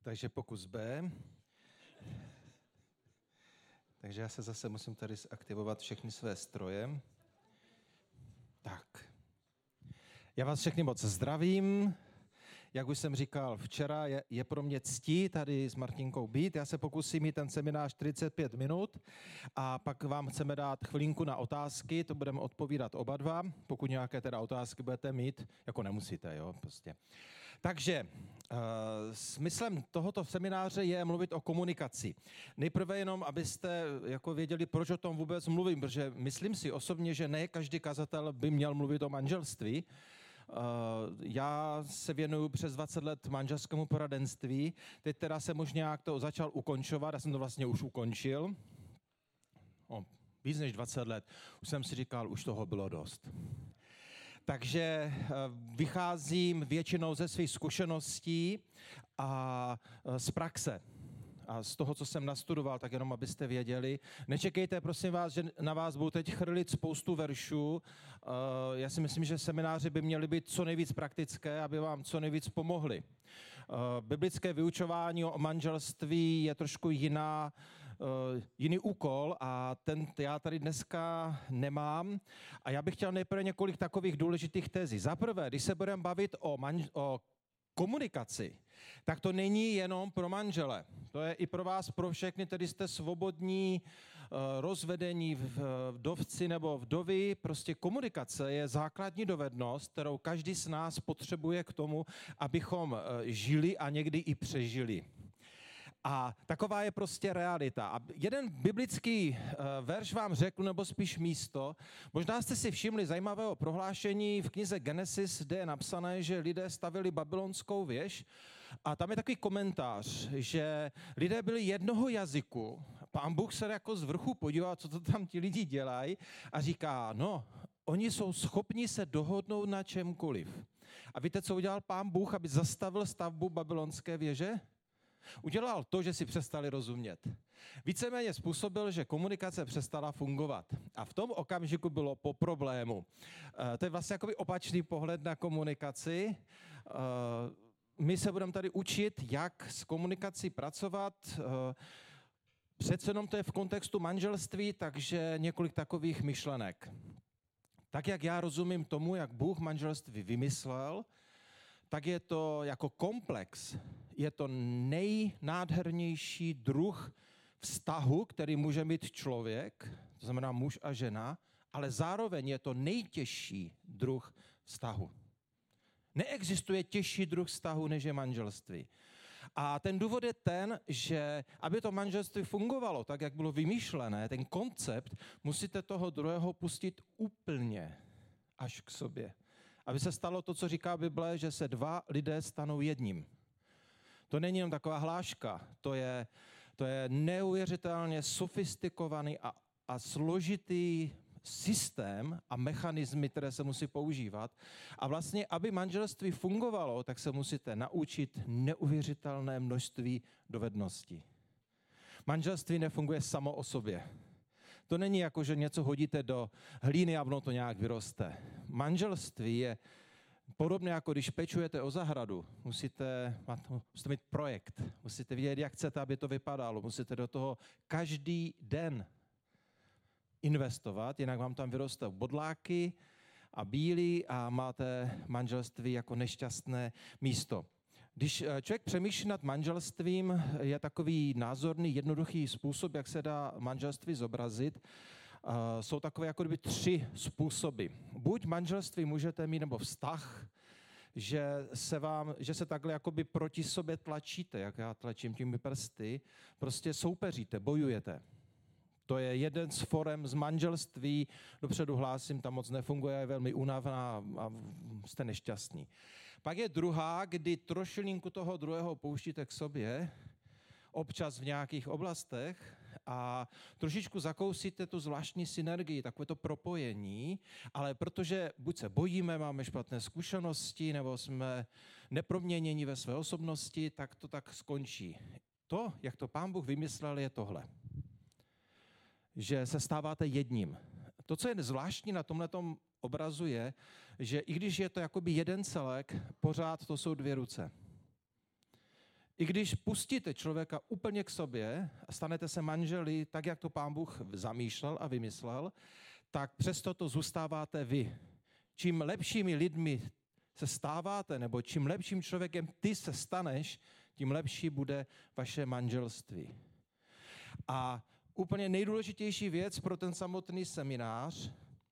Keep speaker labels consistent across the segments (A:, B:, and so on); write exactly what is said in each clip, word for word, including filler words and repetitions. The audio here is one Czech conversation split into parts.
A: Takže pokus B. Takže já se zase musím tady zaktivovat všechny své stroje. Tak. Já vás všechny moc zdravím. Jak už jsem říkal včera, je, je pro mě ctí tady s Martinkou být. Já se pokusím mít ten seminář čtyřicet pět minut a pak vám chceme dát chvilinku na otázky, to budeme odpovídat oba dva. Pokud nějaké teda otázky budete mít, jako nemusíte, jo, prostě. Takže uh, smyslem tohoto semináře je mluvit o komunikaci. Nejprve jenom, abyste jako věděli, proč o tom vůbec mluvím, protože myslím si osobně, že ne každý kazatel by měl mluvit o manželství. Uh, já se věnuju přes dvacet let manželskému poradenství. Teď teda jsem už nějak to začal ukončovat, já jsem to vlastně už ukončil. O, víc než dvacet let. Už jsem si říkal, už toho bylo dost. Takže vycházím většinou ze svých zkušeností a z praxe. A z toho, co jsem nastudoval, tak jenom abyste věděli. Nečekejte, prosím vás, že na vás budu teď chrlit spoustu veršů. Já si myslím, že semináři by měly být co nejvíc praktické, aby vám co nejvíc pomohly. Biblické vyučování o manželství je trošku jiná, jiný úkol a ten já tady dneska nemám. A já bych chtěl nejprve několik takových důležitých tezí. Za prvé, když se budeme bavit o, manž- o komunikaci, tak to není jenom pro manžele. To je i pro vás, pro všechny, tedy jste svobodní, rozvedení, vdovci nebo vdovy. Prostě komunikace je základní dovednost, kterou každý z nás potřebuje k tomu, abychom žili a někdy i přežili. A taková je prostě realita. A jeden biblický uh, verš vám řekl, nebo spíš místo. Možná jste si všimli zajímavého prohlášení v knize Genesis, kde je napsané, že lidé stavili babylonskou věž. A tam je takový komentář, že lidé byli jednoho jazyku. Pán Bůh se jako z vrchu podíval, co to tam ti lidi dělají a říká, no, oni jsou schopni se dohodnout na čemkoliv. A víte, co udělal Pán Bůh, aby zastavil stavbu babylonské věže? Udělal to, že si přestali rozumět. Víceméně způsobil, že komunikace přestala fungovat. A v tom okamžiku bylo po problému. E, to je vlastně jakoby opačný pohled na komunikaci. E, my se budeme tady učit, jak s komunikací pracovat. E, přece jenom to je v kontextu manželství, takže několik takových myšlenek. Tak, jak já rozumím tomu, jak Bůh manželství vymyslel, tak je to jako komplex. Je to nejnádhernější druh vztahu, který může mít člověk, to znamená muž a žena, ale zároveň je to nejtěžší druh vztahu. Neexistuje těžší druh vztahu, než je manželství. A ten důvod je ten, že aby to manželství fungovalo tak, jak bylo vymýšlené, ten koncept, musíte toho druhého pustit úplně až k sobě. Aby se stalo to, co říká Bible, že se dva lidé stanou jedním. To není jenom taková hláška, to je, to je neuvěřitelně sofistikovaný a, a složitý systém a mechanismy, které se musí používat. A vlastně, aby manželství fungovalo, tak se musíte naučit neuvěřitelné množství dovedností. Manželství nefunguje samo o sobě. To není jako, že něco hodíte do hlíny a ono to nějak vyroste. Manželství je podobně jako když pečujete o zahradu. Musíte, musíte mít projekt, musíte vědět, jak chcete, aby to vypadalo. Musíte do toho každý den investovat, jinak vám tam vyrostou bodláky a bílí a máte manželství jako nešťastné místo. Když člověk přemýšlí nad manželstvím, je takový názorný, jednoduchý způsob, jak se dá manželství zobrazit. Uh, jsou takové jako kdyby tři způsoby. Buď manželství můžete mít, nebo vztah, že se vám, že se takhle jakoby proti sobě tlačíte, jak já tlačím těmi prsty, prostě soupeříte, bojujete. To je jeden z forem z manželství, dopředu hlásím, tam moc nefunguje, je velmi únavná a jste nešťastní. Pak je druhá, kdy trošilinku toho druhého pouštíte k sobě, občas v nějakých oblastech a trošičku zakousíte tu zvláštní synergii, takové to propojení, ale protože buď se bojíme, máme špatné zkušenosti, nebo jsme neproměnění ve své osobnosti, tak to tak skončí. To, jak to Pán Bůh vymyslel, je tohle. Že se stáváte jedním. To, co je zvláštní na tomhletom obrazu je, že i když je to jakoby jeden celek, pořád to jsou dvě ruce. I když pustíte člověka úplně k sobě a stanete se manželi tak, jak to Pán Bůh zamýšlel a vymyslel, tak přesto to zůstáváte vy. Čím lepšími lidmi se stáváte, nebo čím lepším člověkem ty se staneš, tím lepší bude vaše manželství. A úplně nejdůležitější věc pro ten samotný seminář,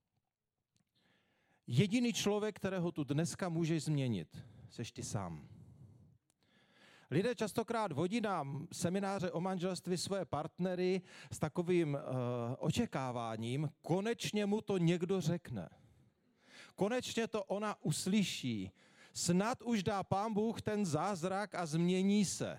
A: jediný člověk, kterého tu dneska můžeš změnit, seš ty sám. Lidé častokrát vodí na semináře o manželství svoje partnery s takovým uh, očekáváním, konečně mu to někdo řekne. Konečně to ona uslyší. Snad už dá Pán Bůh ten zázrak a změní se.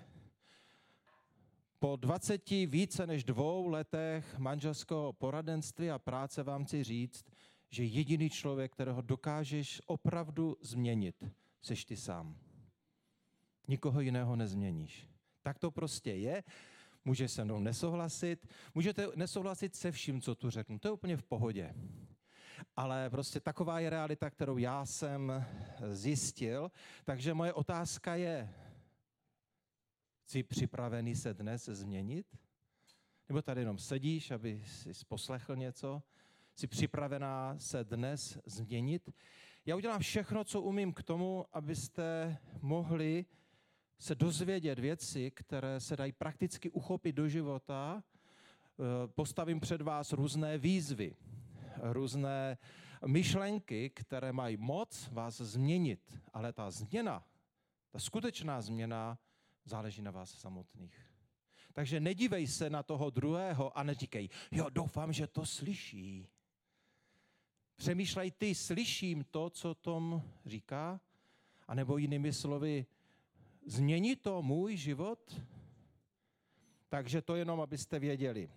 A: Po dvaceti více než dvou letech manželského poradenství a práce vám chci říct, že jediný člověk, kterého dokážeš opravdu změnit, seš ty sám. Nikoho jiného nezměníš. Tak to prostě je. Může se mnou nesouhlasit, můžete nesouhlasit se vším, co tu řeknu. To je úplně v pohodě. Ale prostě taková je realita, kterou já jsem zjistil. Takže moje otázka je, jsi připravený se dnes změnit? Nebo tady jenom sedíš, aby jsi poslechl něco? Jsi připravená se dnes změnit? Já udělám všechno, co umím k tomu, abyste mohli se dozvědět věci, které se dají prakticky uchopit do života. Postavím před vás různé výzvy, různé myšlenky, které mají moc vás změnit. Ale ta změna, ta skutečná změna záleží na vás samotných. Takže nedívej se na toho druhého a neříkej, jo, doufám, že to slyší. Přemýšlej, ty slyším to, co Tom říká? A nebo jinými slovy, změní to můj život? Takže to jenom, abyste věděli.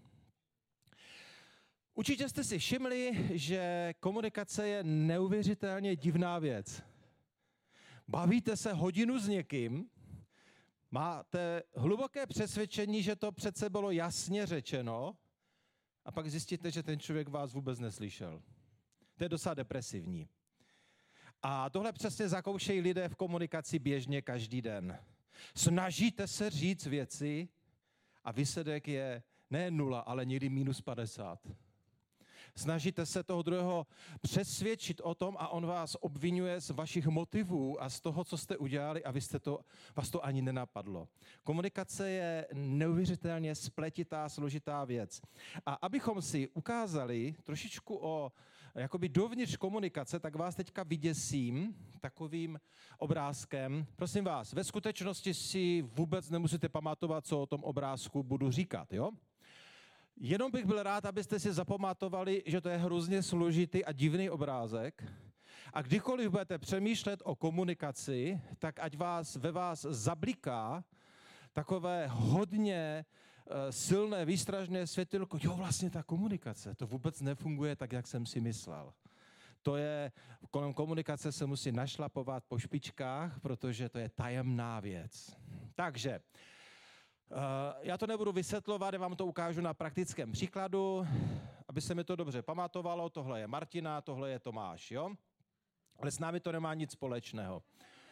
A: Určitě jste si všimli, že komunikace je neuvěřitelně divná věc. Bavíte se hodinu s někým, máte hluboké přesvědčení, že to přece bylo jasně řečeno, a pak zjistíte, že ten člověk vás vůbec neslyšel. To je docela depresivní. A tohle přesně zakoušejí lidé v komunikaci běžně každý den. Snažíte se říct věci a výsledek je ne nula, ale někdy minus padesát. Snažíte se toho druhého přesvědčit o tom a on vás obvinuje z vašich motivů a z toho, co jste udělali a vy jste to, vás to ani nenapadlo. Komunikace je neuvěřitelně spletitá, složitá věc. A abychom si ukázali trošičku o jakoby dovnitř komunikace, tak vás teďka vyděsím takovým obrázkem. Prosím vás, ve skutečnosti si vůbec nemusíte pamatovat, co o tom obrázku budu říkat, jo? Jenom bych byl rád, abyste si zapamatovali, že to je hrozně složitý a divný obrázek. A kdykoliv budete přemýšlet o komunikaci, tak ať vás ve vás zabliká takové hodně silné výstražné světýlko. Jo, vlastně ta komunikace, to vůbec nefunguje tak, jak jsem si myslel. To je, kolem komunikace se musí našlapovat po špičkách, protože to je tajemná věc. Takže Uh, já to nebudu vysvětlovat, já vám to ukážu na praktickém příkladu, aby se mi to dobře pamatovalo. Tohle je Martina, tohle je Tomáš, jo? Ale s námi to nemá nic společného.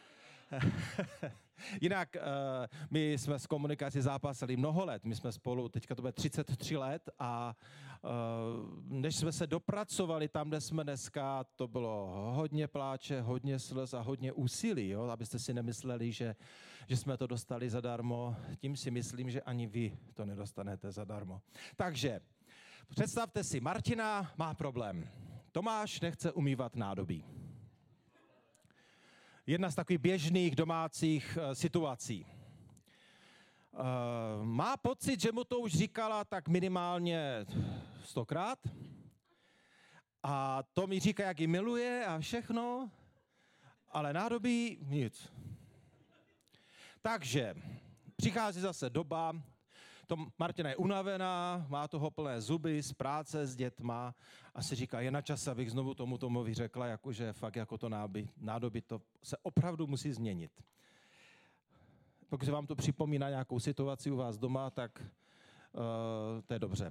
A: Jinak uh, my jsme s komunikací zápasili mnoho let, my jsme spolu, teďka to bude třicet tři let a uh, než jsme se dopracovali tam, kde jsme dneska, to bylo hodně pláče, hodně slz a hodně úsilí, jo? Abyste si nemysleli, že, že jsme to dostali zadarmo, tím si myslím, že ani vy to nedostanete zadarmo. Takže představte si, Martina má problém, Tomáš nechce umývat nádobí. Jedna z takových běžných domácích uh, situací. Uh, má pocit, že mu to už říkala tak minimálně stokrát. A to mi říká, jak ji miluje a všechno, ale nádobí nic. Takže přichází zase doba, to Martina je unavená, má toho plné zuby z práce s dětma a si říká, je na čas, abych znovu tomu Tomovi řekla, jakože fakt jako to nádobí, to se opravdu musí změnit. Pokud se vám to připomíná nějakou situaci u vás doma, tak uh, to je dobře.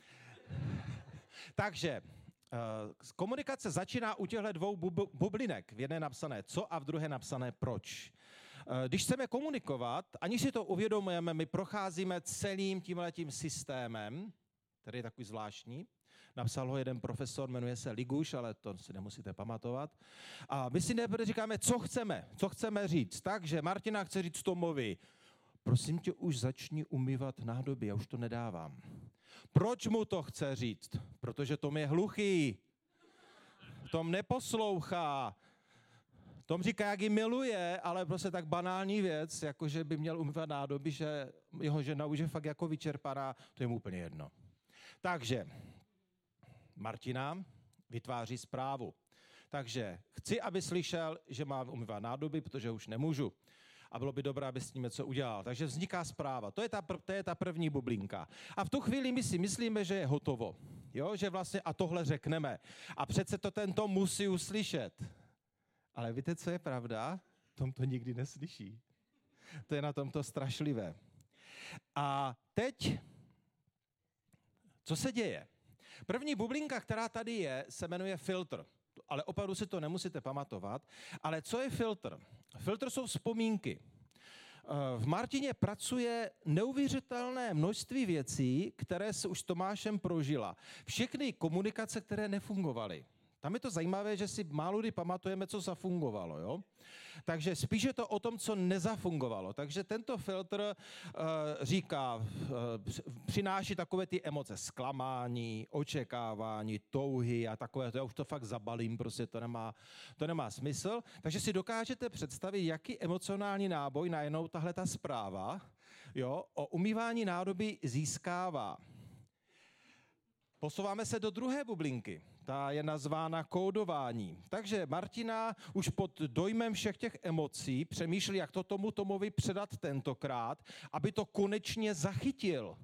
A: Takže uh, komunikace začíná u těchto dvou bub- bublinek. V jedné napsané co a v druhé napsané proč. Když chceme komunikovat, aniž si to uvědomujeme, my procházíme celým tímhletím systémem, který je takový zvláštní. Napsal ho jeden profesor, jmenuje se Liguš, ale to si nemusíte pamatovat. A my si nejprve říkáme, co chceme, co chceme říct. Takže Martina chce říct Tomovi, prosím tě, už začni umývat nádoby, já už to nedávám. Proč mu to chce říct? Protože Tom je hluchý. Tom neposlouchá. Tom říká, jak ji miluje, ale prostě tak banální věc, jako že by měl umývat nádoby, že jeho žena už je fakt jako vyčerpaná, to je mu úplně jedno. Takže Martina vytváří zprávu. Takže chci, aby slyšel, že mám umývat nádoby, protože už nemůžu. A bylo by dobré, aby s tím něco udělal. Takže vzniká zpráva. To je ta, to je ta první bublinka. A v tu chvíli my si myslíme, že je hotovo. Jo? Že vlastně a tohle řekneme. A přece to tento musí uslyšet. Ale víte, co je pravda? Tom to nikdy neslyší. To je na tomto strašlivé. A teď, co se děje? První bublinka, která tady je, se jmenuje filtr. Ale opravdu si to nemusíte pamatovat. Ale co je filtr? Filtr jsou vzpomínky. V Martině pracuje neuvěřitelné množství věcí, které se už s Tomášem prožila. Všechny komunikace, které nefungovaly. Tam je to zajímavé, že si málo kdy pamatujeme, co zafungovalo. Jo? Takže spíš je to o tom, co nezafungovalo. Takže tento filtr uh, říká, uh, přináší takové ty emoce zklamání, očekávání, touhy a takové, to já už to fakt zabalím, prostě to nemá, to nemá smysl. Takže si dokážete představit, jaký emocionální náboj najednou tahle ta zpráva jo, o umývání nádoby získává. Posouváme se do druhé bublinky. Ta je nazvána kódování. Takže Martina už pod dojmem všech těch emocí přemýšlí, jak to tomu Tomovi předat tentokrát, aby to konečně zachytil.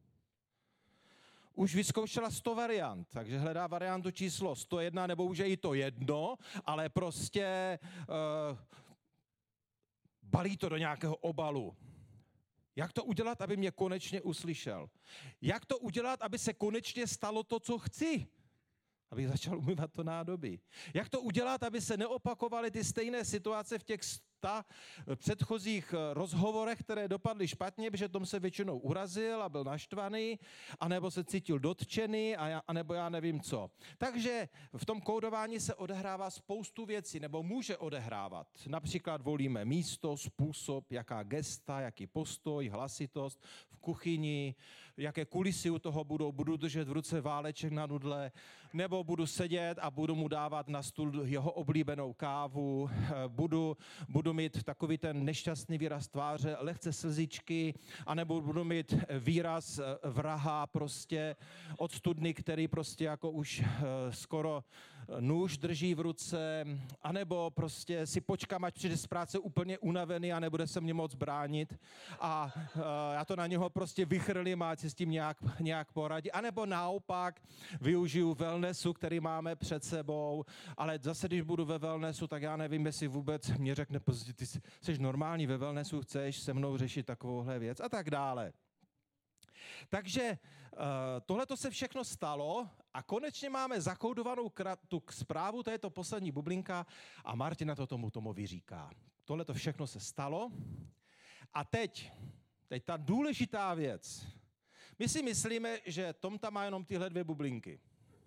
A: Už vyzkoušela sto variant, takže hledá variantu číslo sto jedna, nebo už je i to jedno, ale prostě uh, balí to do nějakého obalu. Jak to udělat, aby mě konečně uslyšel? Jak to udělat, aby se konečně stalo to, co chci? Abych začal umývat to nádoby. Jak to udělat, aby se neopakovaly ty stejné situace v těch sta předchozích rozhovorech, které dopadly špatně, protože Tom se většinou urazil a byl naštvaný, anebo se cítil dotčený, a já, anebo já nevím co. Takže v tom kódování se odehrává spoustu věcí, nebo může odehrávat. Například volíme místo, způsob, jaká gesta, jaký postoj, hlasitost v kuchyni, jaké kulisy u toho budou, budu držet v ruce váleček na nudle, nebo budu sedět a budu mu dávat na stůl jeho oblíbenou kávu, budu, budu mít takový ten nešťastný výraz tváře, lehce slzičky, anebo budu mít výraz vraha prostě od studny, který prostě jako už skoro nůž drží v ruce, anebo prostě si počkám, ať přijde z práce úplně unavený a nebude se mě moc bránit a uh, já to na něho prostě vychrlím a ať si s tím nějak, nějak poradí. Anebo naopak využiju wellnessu, který máme před sebou, ale zase, když budu ve wellnessu, tak já nevím, jestli vůbec mě řekne, ty jsi normální ve wellnessu, chceš se mnou řešit takovouhle věc a tak dále. Takže uh, tohleto se všechno stalo a konečně máme zakódovanou tu zprávu, to je to poslední bublinka a Martina to tomu Tomovi říká. Tohleto všechno se stalo a teď, teď ta důležitá věc. My si myslíme, že Tom tam má jenom tyhle dvě bublinky.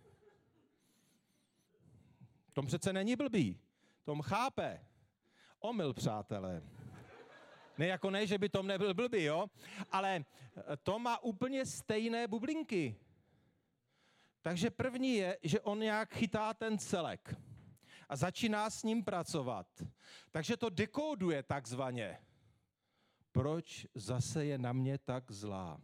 A: Tom přece není blbý. Tom chápe. Omyl, přátelé. Ne, jako ne, že by Tom nebyl blbý, jo? Ale Tom má úplně stejné bublinky. Takže první je, že on nějak chytá ten celek a začíná s ním pracovat. Takže to dekóduje takzvaně. Proč zase je na mě tak zlá?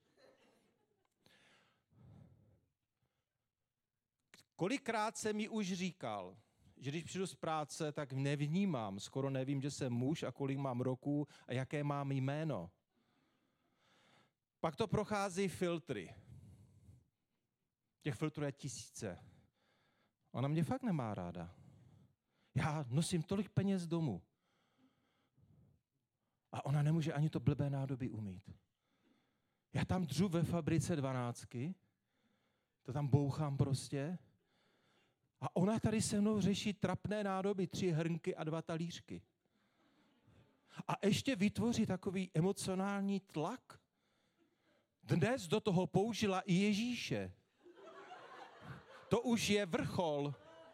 A: Kolikrát jsem mi už říkal, že když přijdu z práce, tak nevnímám, skoro nevím, že jsem muž a kolik mám roků a jaké mám jméno. Pak to prochází filtry. Těch filtrů je tisíce. Ona mě fakt nemá ráda. Já nosím tolik peněz domů. A ona nemůže ani to blbé nádoby umýt. Já tam dřu ve fabrice dvanáctky, to tam bouchám prostě, a ona tady se mnou řeší trapné nádoby, tři hrnky a dva talířky. A ještě vytvoří takový emocionální tlak. Dnes do toho použila i Ježíše. To už je vrchol.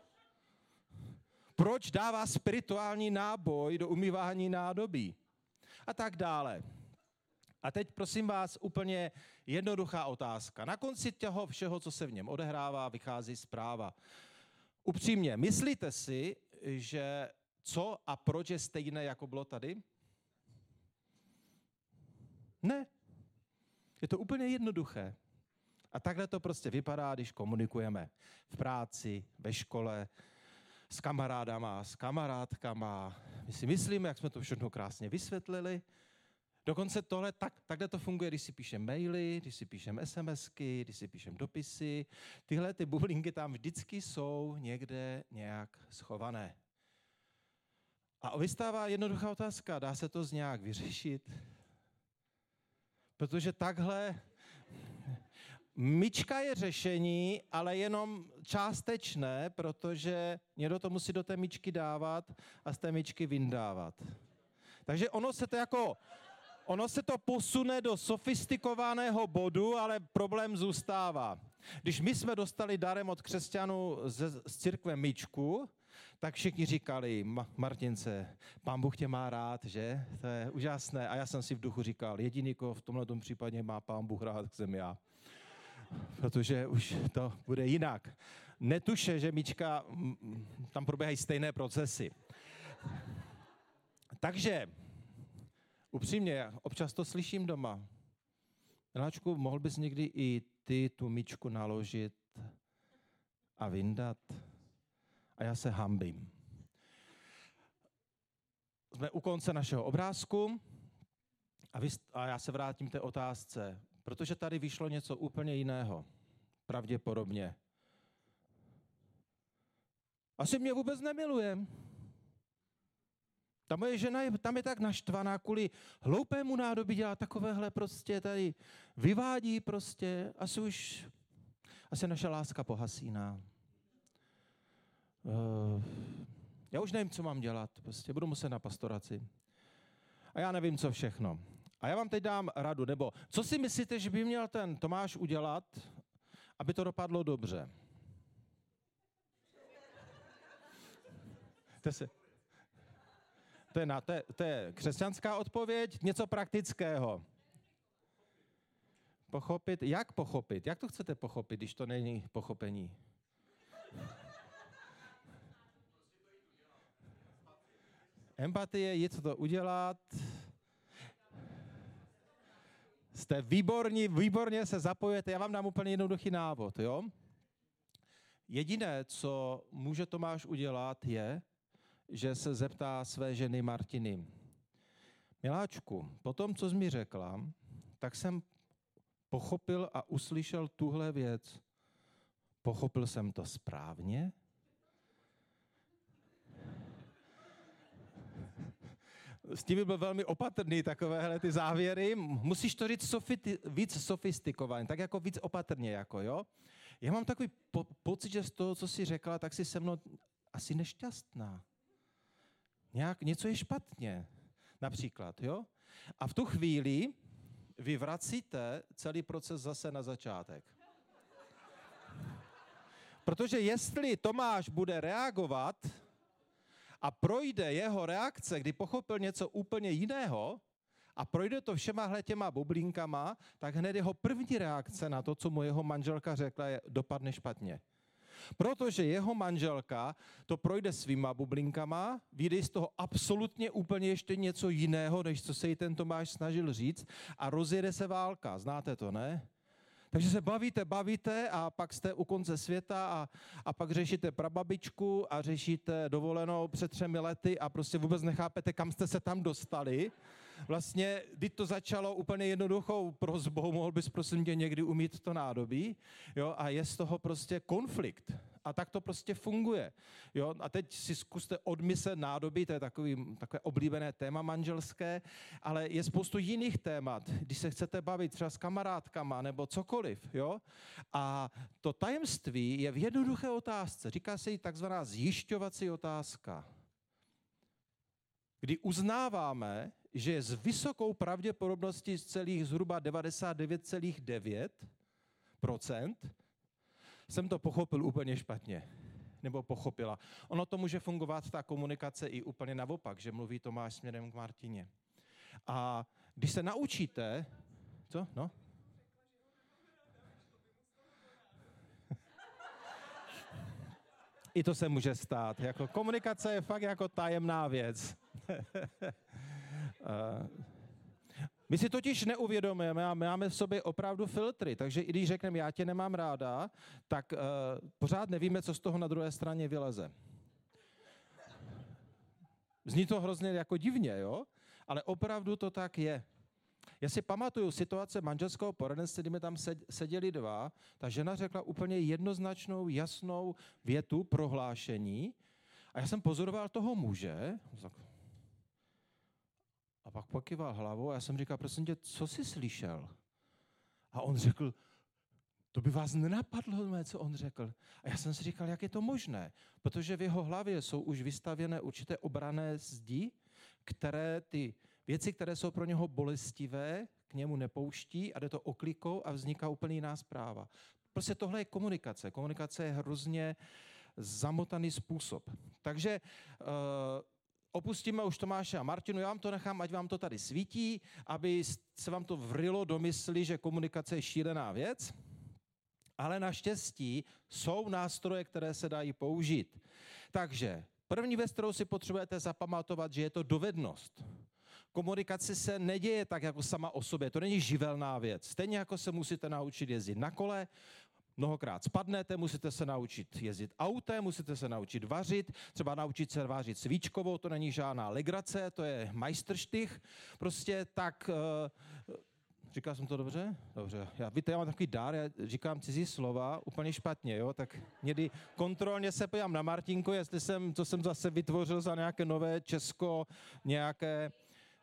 A: Proč dává spirituální náboj do umývání nádobí? A tak dále. A teď prosím vás úplně jednoduchá otázka. Na konci toho všeho, co se v něm odehrává, vychází zpráva. Upřímně, myslíte si, že co a proč je stejné, jako bylo tady? Ne. Je to úplně jednoduché. A takhle to prostě vypadá, když komunikujeme v práci, ve škole, s kamarádama, s kamarádkama. My si myslíme, jak jsme to všechno krásně vysvětlili. Dokonce tohle, tak, takhle to funguje, když si píšeme maily, když si píšeme SMSky, když si píšeme dopisy. Tyhle ty bublinky tam vždycky jsou někde nějak schované. A vystává jednoduchá otázka, dá se to z nějak vyřešit? Protože takhle myčka je řešení, ale jenom částečné, protože někdo to musí do té myčky dávat a z té myčky vyndávat. Takže ono se to jako, ono se to posune do sofistikovaného bodu, ale problém zůstává. Když my jsme dostali darem od křesťanů z, z církve myčku, tak všichni říkali, Martince, Pán Bůh tě má rád, že? To je úžasné. A já jsem si v duchu říkal, jediný, koho v tomhle případě má Pán Bůh rád, jsem já. Protože už to bude jinak. Netuše, že myčka, tam probíhají stejné procesy. Takže, upřímně, občas to slyším doma. Miláčku, mohl bys někdy i ty tu myčku naložit a vyndat? A já se hambím. Jsme u konce našeho obrázku a, vy, a já se vrátím k té otázce, protože tady vyšlo něco úplně jiného. Pravděpodobně. Asi mě vůbec nemiluje. Ta moje žena je, tam je tak naštvaná kvůli hloupému nádobí, dělá takovéhle prostě tady, vyvádí prostě, asi už, asi naše láska pohasíná. Uh, já už nevím, co mám dělat, prostě budu muset na pastoraci. A já nevím, co všechno. A já vám teď dám radu, nebo co si myslíte, že by měl ten Tomáš udělat, aby to dopadlo dobře? To, se, to, je, na, to, je, to je křesťanská odpověď, něco praktického. Pochopit, jak pochopit? Jak to chcete pochopit, když to není pochopení? Empatie, je co to udělat. Jste výborní, výborně se zapojujete. Já vám dám úplně jednoduchý návod, jo? Jediné, co může Tomáš udělat, je, že se zeptá své ženy Martiny. Miláčku, po tom, co jsi mi řekla, tak jsem pochopil a uslyšel tuhle věc. Pochopil jsem to správně? S tím by byl velmi opatrný, takovéhle ty závěry. Musíš to říct sofiti- víc sofistikovaně, tak jako víc opatrně, jako jo. Já mám takový po- pocit, že z toho, co jsi řekla, tak jsi se mnou asi nešťastná. Nějak, něco je špatně, například, jo. A v tu chvíli vy vracíte celý proces zase na začátek. Protože jestli Tomáš bude reagovat a projde jeho reakce, kdy pochopil něco úplně jiného a projde to všema těma bublinkama, tak hned jeho první reakce na to, co mu jeho manželka řekla, je, dopadne špatně. Protože jeho manželka to projde svýma bublinkama, vyjde z toho absolutně úplně ještě něco jiného, než co se jí ten Tomáš snažil říct a rozjede se válka. Znáte to, ne? Takže se bavíte, bavíte a pak jste u konce světa a, a pak řešíte prababičku a řešíte dovolenou před třemi lety a prostě vůbec nechápete, kam jste se tam dostali. Vlastně, když to začalo úplně jednoduchou prosbou, mohl bys prosím tě někdy umýt to nádobí, jo, a je z toho prostě konflikt. A tak to prostě funguje. Jo? A teď si zkuste odmyslet nádobí, to je takový, takové oblíbené téma manželské, ale je spoustu jiných témat, když se chcete bavit třeba s kamarádkama nebo cokoliv. Jo? A to tajemství je v jednoduché otázce. Říká se jí takzvaná zjišťovací otázka. kdy uznáváme, že je s vysokou pravděpodobností z celých zhruba devadesát devět celá devět procent, jsem to pochopil úplně špatně. Nebo pochopila. Ono to může fungovat, ta komunikace, i úplně naopak, že mluví Tomáš směrem k Martině. A když se naučíte... Co? No? I to se může stát. Jako komunikace je fakt jako tajemná věc. My si totiž neuvědomujeme a máme v sobě opravdu filtry, takže i když řekneme, já tě nemám ráda, tak uh, pořád nevíme, co z toho na druhé straně vyleze. Zní to hrozně jako divně, jo? Ale opravdu to tak je. Já si pamatuju situace manželského poradenství, kdy mi tam seděli dva, ta žena řekla úplně jednoznačnou, jasnou větu, prohlášení a já jsem pozoroval toho muže a pak pokyval hlavou a já jsem říkal, prosím tě, co jsi slyšel? A on řekl, to by vás nenapadlo, co on řekl. A já jsem si říkal, jak je to možné, protože v jeho hlavě jsou už vystavěné určité obranné zdi, které ty věci, které jsou pro něho bolestivé, k němu nepouští a jde to oklikou a vzniká úplně jiná zpráva. Prostě tohle je komunikace. Komunikace je hrozně zamotaný způsob. Takže uh, opustíme už Tomáše a Martinu, já vám to nechám, ať vám to tady svítí, aby se vám to vrilo do mysli, že komunikace je šílená věc, ale naštěstí jsou nástroje, které se dají použít. Takže první věc, kterou si potřebujete zapamatovat, že je to dovednost. Komunikace se neděje tak jako sama o sobě, to není živelná věc. Stejně jako se musíte naučit jezdit na kole, mnohokrát spadnete, musíte se naučit jezdit autem, musíte se naučit vařit, třeba naučit se vařit svíčkovou, to není žádná legrace, to je majstrštych. Prostě tak, uh, říkal jsem to dobře? Dobře. Já, víte, já mám takový dár, já říkám cizí slova úplně špatně, jo, tak někdy kontrolně se podívám na Martinku, jestli jsem, co jsem zase vytvořil za nějaké nové Česko, nějaké...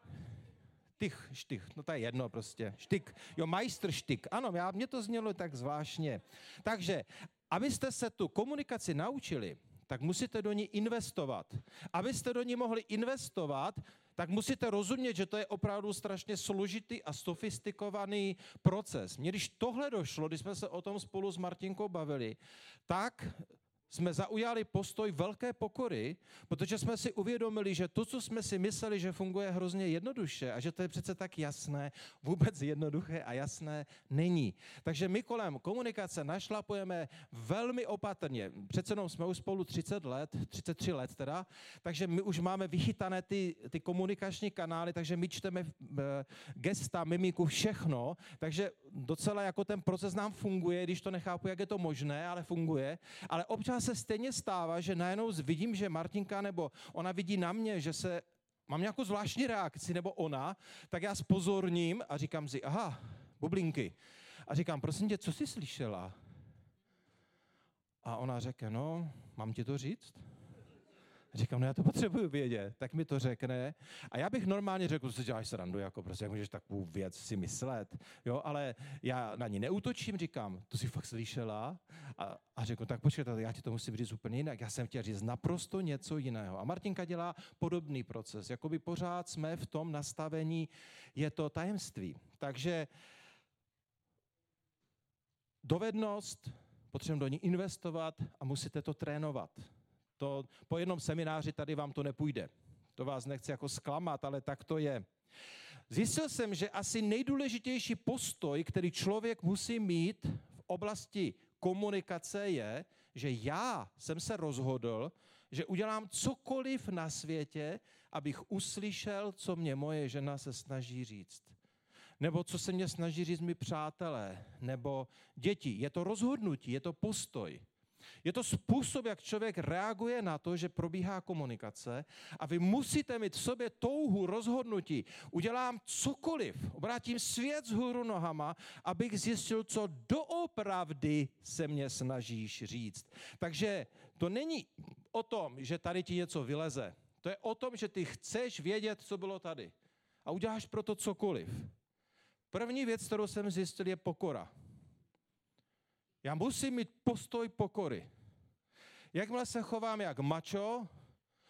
A: Tych, štych, no to je jedno prostě. Štyk, jo, majstrštyk. Ano, já, mě to znělo tak zvláštně. Takže, abyste se tu komunikaci naučili, tak musíte do ní investovat. Abyste do ní mohli investovat, tak musíte rozumět, že to je opravdu strašně složitý a sofistikovaný proces. Mně když tohle došlo, když jsme se o tom spolu s Martinkou bavili, tak... jsme zaujali postoj velké pokory, protože jsme si uvědomili, že to, co jsme si mysleli, že funguje hrozně jednoduše a že to je přece tak jasné, vůbec jednoduché a jasné není. Takže my kolem komunikace našlapujeme velmi opatrně. Přece jenom jsme už spolu třicet let, třicet tři let teda, takže my už máme vychytané ty, ty komunikační kanály, takže my čteme gesta, mimiku, všechno, takže docela jako ten proces nám funguje, když to nechápu, jak je to možné, ale funguje, ale občas se stejně stává, že najednou vidím, že Martinka nebo ona vidí na mě, že se mám nějakou zvláštní reakci, nebo ona, tak já spozorním a říkám si, aha, bublinky. A říkám, prosím tě, co jsi slyšela? A ona řekne, no, mám ti to říct? Říkám, no já to potřebuju vědět, tak mi to řekne. A já bych normálně řekl, že děláš srandu, jako prostě, jak můžeš takovou věc si myslet, jo, ale já na ní neútočím, říkám, to jsi fakt slyšela? A, a řeknu, tak počkej, já ti to musím říct úplně jinak, já jsem chtěl říct naprosto něco jiného. A Martinka dělá podobný proces, jakoby pořád jsme v tom nastavení, je to tajemství. Takže dovednost, potřebujeme do ní investovat a musíte to trénovat. To po jednom semináři tady vám to nepůjde. To vás nechci jako zklamat, ale tak to je. Zjistil jsem, že asi nejdůležitější postoj, který člověk musí mít v oblasti komunikace je, že já jsem se rozhodl, že udělám cokoliv na světě, abych uslyšel, co mě moje žena se snaží říct. Nebo co se mě snaží říct mi přátelé, nebo děti. Je to rozhodnutí, je to postoj. Je to způsob, jak člověk reaguje na to, že probíhá komunikace a vy musíte mít v sobě touhu rozhodnutí. Udělám cokoliv, obrátím svět vzhůru nohama, abych zjistil, co doopravdy se mě snažíš říct. Takže to není o tom, že tady ti něco vyleze. To je o tom, že ty chceš vědět, co bylo tady. A uděláš proto cokoliv. První věc, kterou jsem zjistil, je pokora. Já musím mít postoj pokory. Jakmile se chovám jak mačo,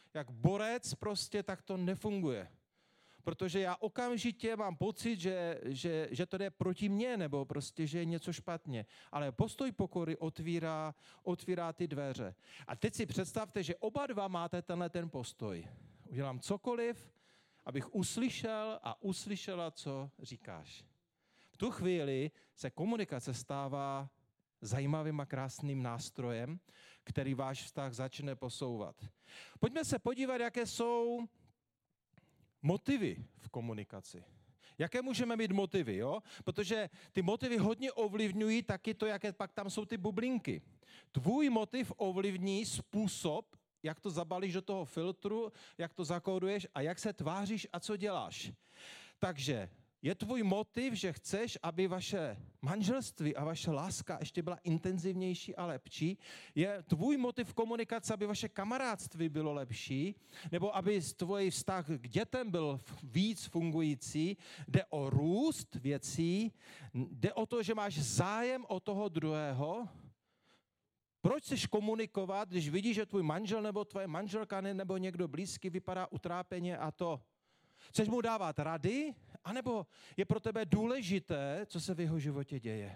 A: jak borec prostě, tak to nefunguje. Protože já okamžitě mám pocit, že, že, že to jde proti mně, nebo prostě, že je něco špatně. Ale postoj pokory otvírá, otvírá ty dveře. A teď si představte, že oba dva máte tenhle ten postoj. Udělám cokoliv, abych uslyšel a uslyšela, co říkáš. V tu chvíli se komunikace stává zajímavým a krásným nástrojem, který váš vztah začne posouvat. Pojďme se podívat, jaké jsou motivy v komunikaci. Jaké můžeme mít motivy, jo? Protože ty motivy hodně ovlivňují taky to, jaké pak tam jsou ty bublinky. Tvůj motiv ovlivní způsob, jak to zabalíš do toho filtru, jak to zakóduješ a jak se tváříš a co děláš. Takže je tvůj motiv, že chceš, aby vaše manželství a vaše láska ještě byla intenzivnější a lepší? Je tvůj motiv komunikace, aby vaše kamarádství bylo lepší? Nebo aby tvůj vztah k dětem byl víc fungující? Jde o růst věcí? Jde o to, že máš zájem o toho druhého? Proč chceš komunikovat, když vidíš, že tvůj manžel nebo tvoje manželka nebo někdo blízký vypadá utrápeně a to? Chceš mu dávat rady? A nebo je pro tebe důležité, co se v jeho životě děje?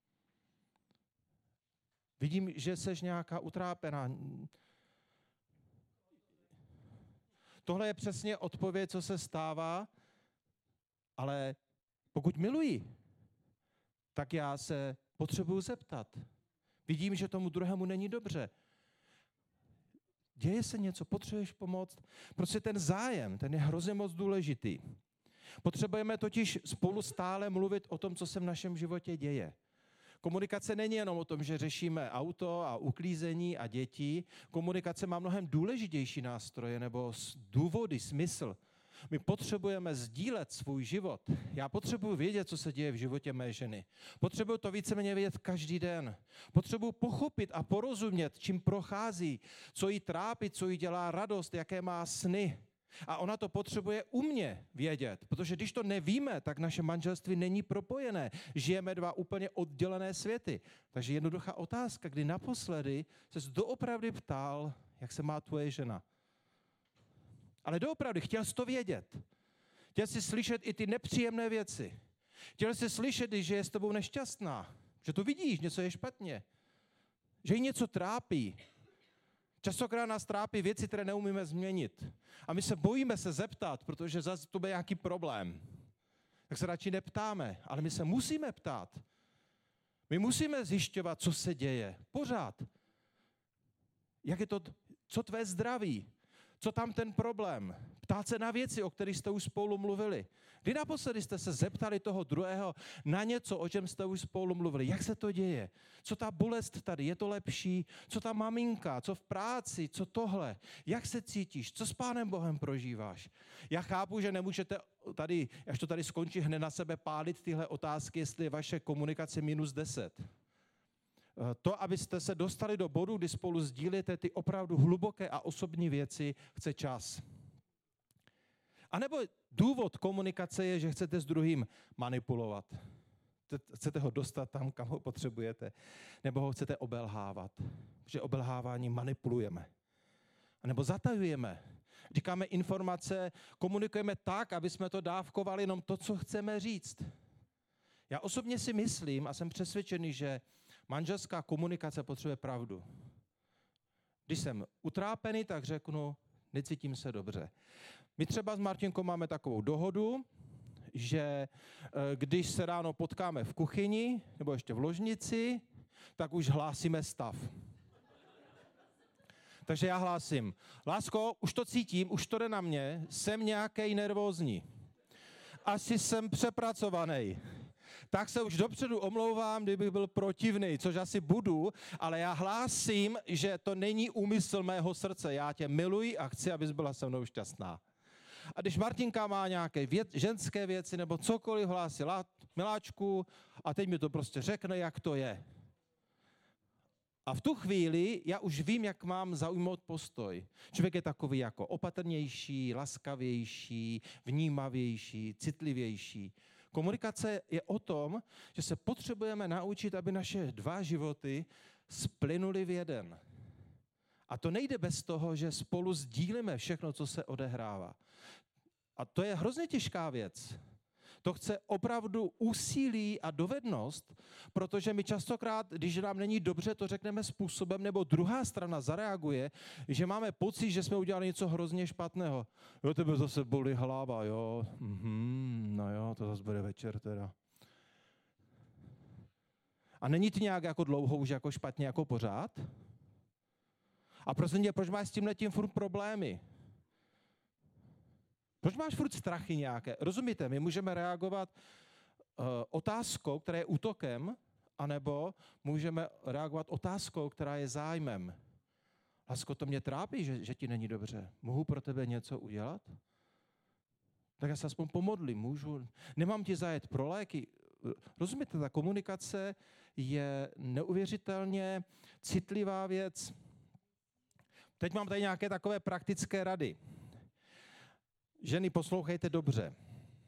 A: Vidím, že jsi nějaká utrápená. Tohle je přesně odpověď, co se stává, ale pokud miluji, tak já se potřebuju zeptat. Vidím, že tomu druhému není dobře. Děje se něco, potřebuješ pomoct? Prostě ten zájem, ten je hrozně moc důležitý. Potřebujeme totiž spolu stále mluvit o tom, co se v našem životě děje. Komunikace není jenom o tom, že řešíme auto a uklízení a děti. Komunikace má mnohem důležitější nástroje nebo důvody, smysl. My potřebujeme sdílet svůj život. Já potřebuji vědět, co se děje v životě mé ženy. Potřebuji to víceméně vědět každý den. Potřebuji pochopit a porozumět, čím prochází, co jí trápí, co jí dělá radost, jaké má sny. A ona to potřebuje u mě vědět, protože když to nevíme, tak naše manželství není propojené. Žijeme dva úplně oddělené světy. Takže jednoduchá otázka, kdy naposledy ses doopravdy ptal, jak se má tvoje žena. Ale doopravdy, chtěl jsi to vědět. Chtěl jsi slyšet i ty nepříjemné věci. Chtěl jsi slyšet, že je s tebou nešťastná. Že to vidíš, něco je špatně. Že jí něco trápí. Častokrát nás trápí věci, které neumíme změnit. A my se bojíme se zeptat, protože zase to bude nějaký problém. Tak se radši neptáme, ale my se musíme ptát. My musíme zjišťovat, co se děje. Pořád. Jak je to, co tvé zdraví? Co tam ten problém? Ptát se na věci, o kterých jste už spolu mluvili. Kdy naposledy jste se zeptali toho druhého na něco, o čem jste už spolu mluvili? Jak se to děje? Co ta bolest tady? Je to lepší? Co ta maminka? Co v práci? Co tohle? Jak se cítíš? Co s Pánem Bohem prožíváš? Já chápu, že nemůžete tady, až to tady skončí, hned na sebe pálit tyhle otázky, jestli je vaše komunikace minus deset. To, abyste se dostali do bodu, kdy spolu sdílíte ty opravdu hluboké a osobní věci, chce čas. A nebo důvod komunikace je, že chcete s druhým manipulovat. Chcete ho dostat tam, kam ho potřebujete. Nebo ho chcete obelhávat. Že obelhávání manipulujeme. A nebo zatajujeme. Říkáme informace, komunikujeme tak, aby jsme to dávkovali jenom to, co chceme říct. Já osobně si myslím a jsem přesvědčený, že manželská komunikace potřebuje pravdu. Když jsem utrápený, tak řeknu, necítím se dobře. My třeba s Martinkou máme takovou dohodu, že když se ráno potkáme v kuchyni nebo ještě v ložnici, tak už hlásíme stav. Takže já hlásím, lásko, už to cítím, už to jde na mě, jsem nějaký nervózní. Asi jsem přepracovaný. Tak se už dopředu omlouvám, kdybych byl protivný, což asi budu, ale já hlásím, že to není úmysl mého srdce. Já tě miluji a chci, abys byla se mnou šťastná. A když Martinka má nějaké věc, ženské věci nebo cokoliv, hlásí, miláčku, a teď mi to prostě řekne, jak to je. A v tu chvíli já už vím, jak mám zaujmout postoj. Člověk je takový jako opatrnější, laskavější, vnímavější, citlivější. Komunikace je o tom, že se potřebujeme naučit, aby naše dva životy splynuly v jeden. A to nejde bez toho, že spolu sdílíme všechno, co se odehrává. A to je hrozně těžká věc. To chce opravdu úsilí a dovednost, protože my častokrát, když nám není dobře, to řekneme způsobem, nebo druhá strana zareaguje, že máme pocit, že jsme udělali něco hrozně špatného. Jo, tebe zase bolí hlava, jo. Mhm, no jo, to zase bude večer teda. A není to nějak jako dlouho už jako špatně, jako pořád? A prosím tě, proč máš s tímhletím furt problémy? Proč máš furt strachy nějaké? Rozumíte, my můžeme reagovat uh, otázkou, která je útokem, anebo můžeme reagovat otázkou, která je zájmem. Lásko, to mě trápí, že, že ti není dobře. Mohu pro tebe něco udělat? Tak já se aspoň pomodlím, můžu. Nemám ti zajet pro léky. Rozumíte, ta komunikace je neuvěřitelně citlivá věc. Teď mám tady nějaké takové praktické rady. Ženy, poslouchejte dobře.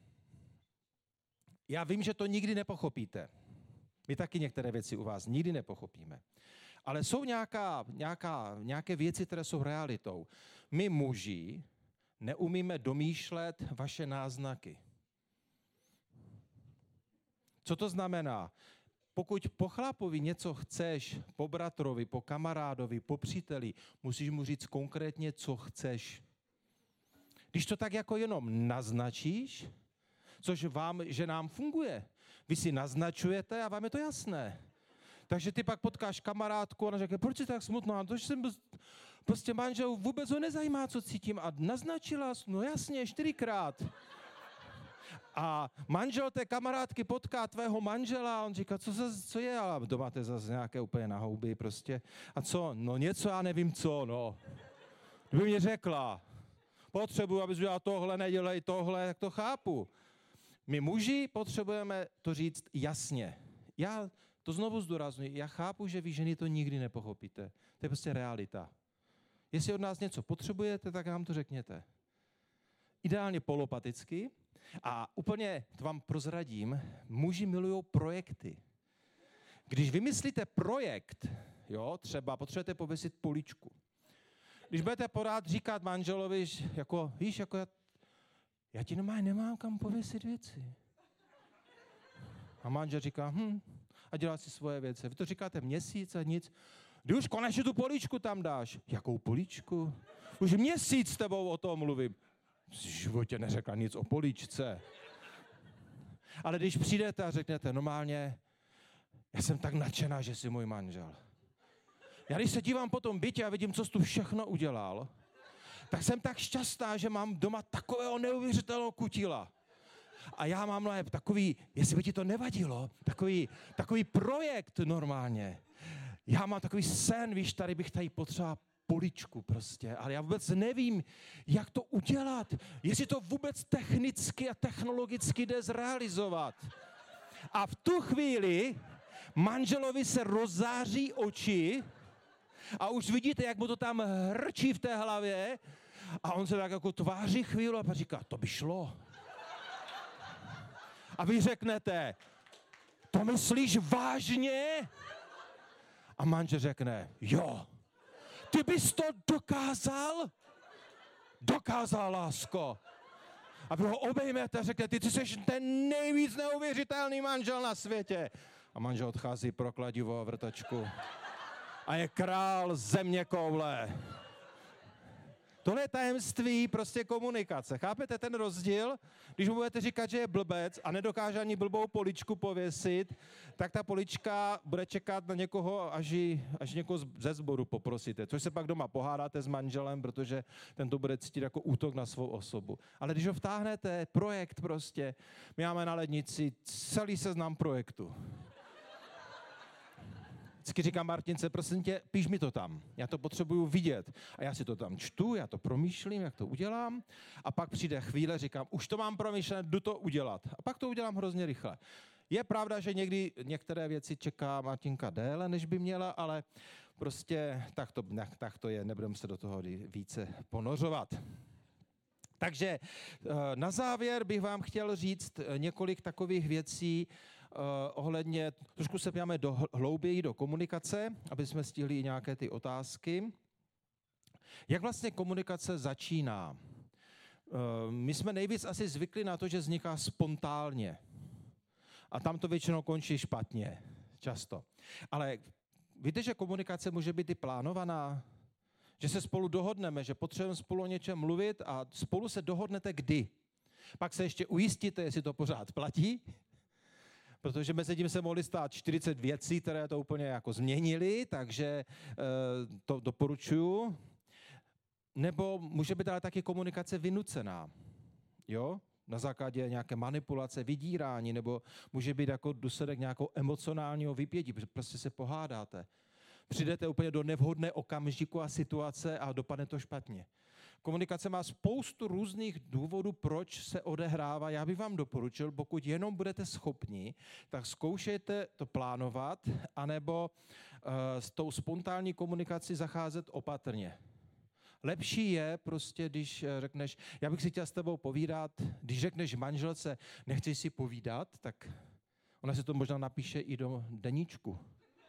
A: Já vím, že to nikdy nepochopíte. My taky některé věci u vás nikdy nepochopíme. Ale jsou nějaká, nějaká, nějaké věci, které jsou realitou. My muži neumíme domýšlet vaše náznaky. Co to znamená? Pokud po chlapovi něco chceš, po bratrovi, po kamarádovi, po příteli, musíš mu říct konkrétně, co chceš. Když to tak jako jenom naznačíš, což vám, že nám funguje, vy si naznačujete a vám je to jasné. Takže ty pak potkáš kamarádku a ona řekne, proč jsi tak smutná? To, že jsem prostě manžel, vůbec ho nezajímá, co cítím. A naznačila, no jasně, čtyřikrát. A manžel té kamarádky potká tvého manžela a on říká, co, zase, co je? A doma máte zase nějaké úplně na houby prostě. A co? No něco, já nevím co, no. Kdyby mě řekla, potřebuji, abys udělal tohle, nedělej tohle, tak to chápu. My muži potřebujeme to říct jasně. Já to znovu zdůraznuju, já chápu, že vy ženy to nikdy nepochopíte. To je prostě realita. Jestli od nás něco potřebujete, tak nám to řekněte. Ideálně polopaticky. A úplně to vám prozradím, muži milují projekty. Když vymyslíte projekt, jo, třeba potřebujete pověsit poličku. Když budete pořád říkat manželovi, jako, víš, jako já, já ti normálně nemám kam pověsit věci. A manžel říká, hm, a dělá si svoje věci. Vy to říkáte měsíc a nic. Kdy už konečně tu poličku tam dáš. Jakou poličku? Už měsíc s tebou o tom mluvím. V životě neřekla nic o políčce. Ale když přijdete a řeknete normálně, já jsem tak nadšená, že jsi můj manžel. Já když se dívám po tom bytě a vidím, co jsi tu všechno udělal, tak jsem tak šťastná, že mám doma takového neuvěřitelného kutila. A já mám no, takový, jestli by ti to nevadilo, takový, takový projekt normálně. Já mám takový sen, víš, tady bych tady potřeboval poličku prostě, ale já vůbec nevím, jak to udělat, jestli to vůbec technicky a technologicky jde zrealizovat. A v tu chvíli manželovi se rozzáří oči a už vidíte, jak mu to tam hrčí v té hlavě a on se tak jako tváří chvíli a pak říká, to by šlo. A vy řeknete, to myslíš vážně? A manžel řekne, jo. Ty bys to dokázal? Dokázal, lásko. A vy ho obejmete a řeknete, ty jsi ten nejvíc neuvěřitelný manžel na světě. A manžel odchází pro kladivo a vrtačku. A je král země koule. Tohle je tajemství prostě komunikace. Chápete ten rozdíl? Když mu budete říkat, že je blbec a nedokáže ani blbou poličku pověsit, tak ta polička bude čekat na někoho, až, ji, až někoho ze sboru poprosíte. Což se pak doma pohádáte s manželem, protože ten to bude cítit jako útok na svou osobu. Ale když ho vtáhnete, projekt prostě, my máme na lednici celý seznam projektu. Vždycky říkám Martince, prosím tě, píš mi to tam. Já to potřebuju vidět. A já si to tam čtu, já to promýšlím, jak to udělám. A pak přijde chvíle, říkám, už to mám promyšlené, jdu to udělat. A pak to udělám hrozně rychle. Je pravda, že někdy některé věci čeká Martinka déle, než by měla, ale prostě tak to, tak to je, nebudeme se do toho více ponořovat. Takže na závěr bych vám chtěl říct několik takových věcí, Uh, ohledně, trošku se pějáme do hlouběji do komunikace, aby jsme stihli i nějaké ty otázky. Jak vlastně komunikace začíná? My jsme nejvíc asi zvykli na to, že vzniká spontánně. A tam to většinou končí špatně, často. Ale víte, že komunikace může být i plánovaná? Že se spolu dohodneme, že potřebujeme spolu o něčem mluvit a spolu se dohodnete kdy. Pak se ještě ujistíte, jestli to pořád platí, protože mezi tím se mohly stát čtyřicet věcí, které to úplně jako změnily, takže e, to doporučuju. Nebo může být ale taky komunikace vynucená, jo? Na základě nějaké manipulace, vydírání, nebo může být jako důsledek nějakého emocionálního vypětí, protože prostě se pohádáte. Přijdete úplně do nevhodné okamžiku a situace a dopadne to špatně. Komunikace má spoustu různých důvodů, proč se odehrává. Já bych vám doporučil, pokud jenom budete schopni, tak zkoušejte to plánovat, anebo uh, s tou spontánní komunikací zacházet opatrně. Lepší je prostě, když řekneš, já bych si chtěl s tebou povídat, když řekneš manželce, nechceš si povídat, tak ona si to možná napíše i do deníčku.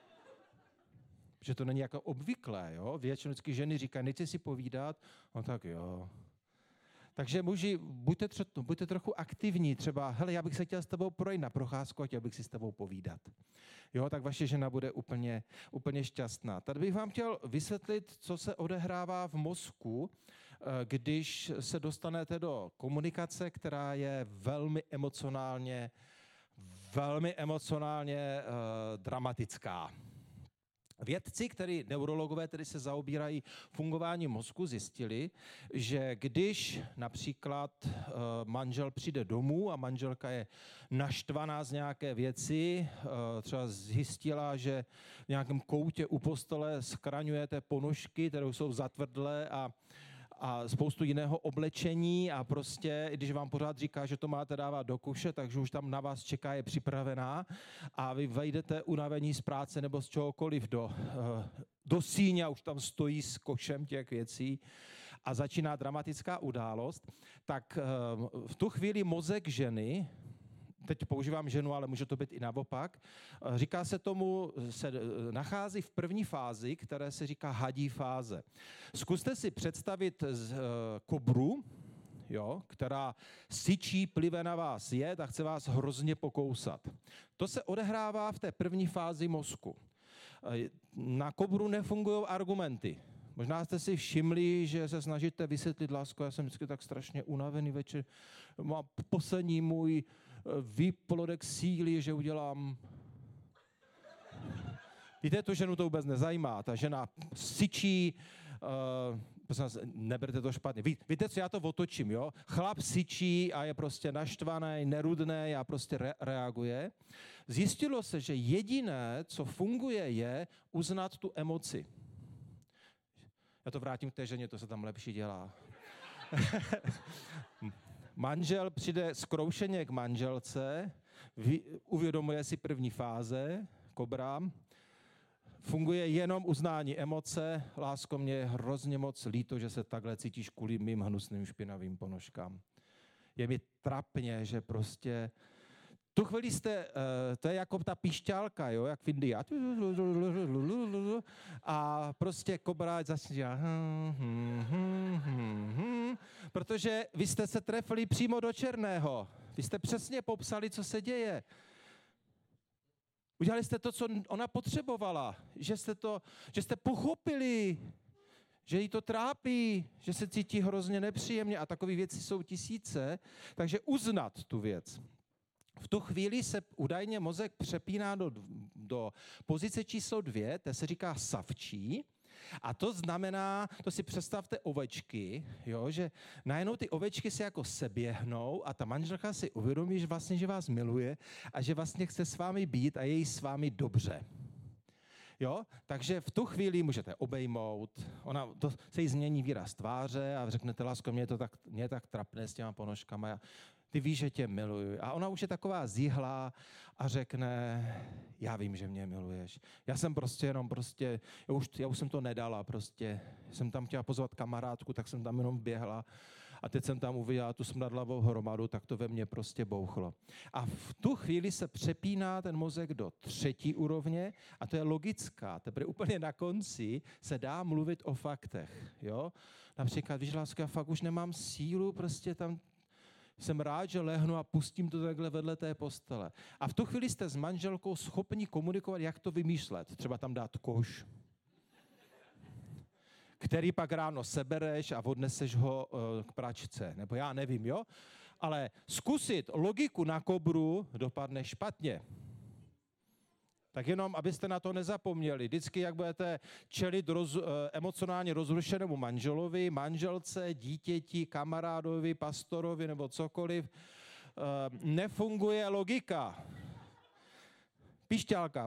A: Protože to není jako obvyklé, jo? Většinou vždycky ženy říkají, nechci si povídat, no tak jo. Takže muži, buďte, tře- buďte trochu aktivní, třeba, hele, já bych se chtěl s tebou projít na procházku a chtěl bych si s tebou povídat. Jo, tak vaše žena bude úplně, úplně šťastná. Tady bych vám chtěl vysvětlit, co se odehrává v mozku, když se dostanete do komunikace, která je velmi emocionálně, velmi emocionálně uh, dramatická. Vědci, který neurologové, tedy se zaobírají fungováním mozku, zjistili, že když například uh, manžel přijde domů a manželka je naštvaná z nějaké věci, uh, třeba zjistila, že v nějakém koutě u postele schraňujete ponožky, které jsou zatvrdlé a a spoustu jiného oblečení a prostě, když vám pořád říká, že to máte dávat do koše, takže už tam na vás čeká, je připravená a vy vejdete unavení z práce nebo z čehokoliv do, do síně a už tam stojí s košem těch věcí a začíná dramatická událost, tak v tu chvíli mozek ženy, teď používám ženu, ale může to být i naopak, říká se tomu, se nachází v první fázi, které se říká hadí fáze. Zkuste si představit kobru, jo, která syčí, plive na vás jet a chce vás hrozně pokousat. To se odehrává v té první fázi mozku. Na kobru nefungují argumenty. Možná jste si všimli, že se snažíte vysvětlit, lásko, já jsem vždycky tak strašně unavený večer, má poslední můj výplodek síly, že udělám. Víte, tu ženu to vůbec nezajímá. Ta žena syčí, uh, neberte to špatně. Ví, víte, co já to otočím, jo? Chlap syčí a je prostě naštvaný, nerudný a prostě re- reaguje. Zjistilo se, že jediné, co funguje, je uznat tu emoci. Já to vrátím k té ženě, to se tam lepší dělá. Manžel přijde zkroušeně k manželce, uvědomuje si první fáze, kobra, funguje jenom uznání emoce, lásko, mě je hrozně moc líto, že se takhle cítíš kvůli mým hnusným špinavým ponožkám. Je mi trapně, že prostě tu chvíli jste, uh, to je jako ta píšťálka, jo, jak v Indii. A prostě kobra začne, hm, hm, hm, hm, hm, protože vy jste se trefili přímo do černého. Vy jste přesně popsali, co se děje. Udělali jste to, co ona potřebovala, že jste, to, že jste pochopili, že jí to trápí, že se cítí hrozně nepříjemně a takové věci jsou tisíce, takže uznat tu věc. V tu chvíli se údajně mozek přepíná do, do pozice číslo dvě, to se říká savčí, a to znamená, to si představte ovečky, jo, že najednou ty ovečky se jako seběhnou a ta manželka si uvědomí, že vlastně, že vás miluje a že vlastně chce s vámi být a je jí s vámi dobře. Jo? Takže v tu chvíli můžete obejmout, ona, to se jí změní výraz tváře a řeknete, lásko, mě je to tak, mě je tak trapné s těma ponožkama, ty víš, že tě miluji. A ona už je taková zihlá a řekne, já vím, že mě miluješ. Já jsem prostě jenom prostě, já už, já už jsem to nedala prostě, jsem tam chtěla pozvat kamarádku, tak jsem tam jenom běhla A teď jsem tam uviděl tu smradlavou hromadu, tak to ve mně prostě bouchlo. A v tu chvíli se přepíná ten mozek do třetí úrovně a to je logická. Teprve úplně na konci se dá mluvit o faktech. Jo? Například, víš, lásko, já fakt už nemám sílu, prostě tam jsem rád, že lehnu a pustím to takhle vedle té postele. A v tu chvíli jste s manželkou schopni komunikovat, jak to vymýšlet. Třeba tam dát koš, který pak ráno sebereš a odneseš ho uh, k pračce. Nebo já nevím, jo? Ale zkusit logiku na kobru dopadne špatně. Tak jenom, abyste na to nezapomněli. Vždycky, jak budete čelit roz, uh, emocionálně rozrušenému manželovi, manželce, dítěti, kamarádovi, pastorovi nebo cokoliv, uh, nefunguje logika. Pišťálka.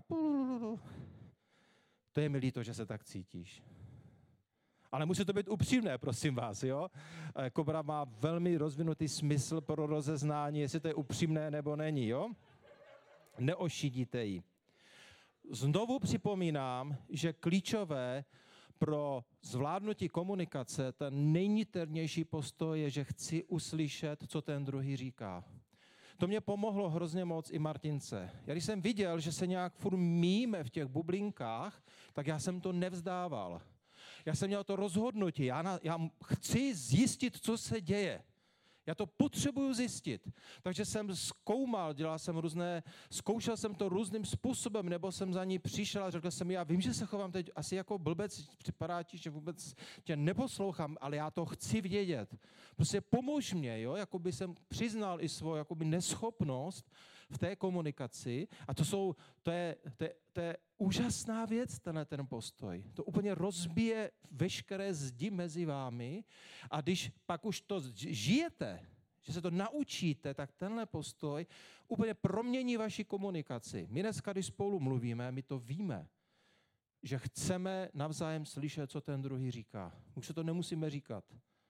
A: To je mi líto, že se tak cítíš. Ale musí to být upřímné, prosím vás, jo? Kobra má velmi rozvinutý smysl pro rozeznání, jestli to je upřímné nebo není, jo? Neošidíte ji. Znovu připomínám, že klíčové pro zvládnutí komunikace, ten nejniternější postoj je, že chci uslyšet, co ten druhý říká. To mě pomohlo hrozně moc i Martince. Já když jsem viděl, že se nějak furt míme v těch bublinkách, tak já jsem to nevzdával. Já jsem měl to rozhodnutí, já, na, já chci zjistit, co se děje. Já to potřebuju zjistit. Takže jsem zkoumal, dělal jsem různé, zkoušel jsem to různým způsobem, nebo jsem za ní přišel a řekl jsem, já vím, že se chovám teď asi jako blbec, připadá ti, že vůbec tě neposlouchám, ale já to chci vědět. Prostě pomož mě, jo, jakoby jsem přiznal i svou jakoby neschopnost v té komunikaci a to jsou, to je, to je, to je úžasná věc, tenhle ten postoj. To úplně rozbije veškeré zdi mezi vámi a když pak už to žijete, že se to naučíte, tak tenhle postoj úplně promění vaši komunikaci. My dneska, když spolu mluvíme, my to víme, že chceme navzájem slyšet, co ten druhý říká. Už se to nemusíme říkat.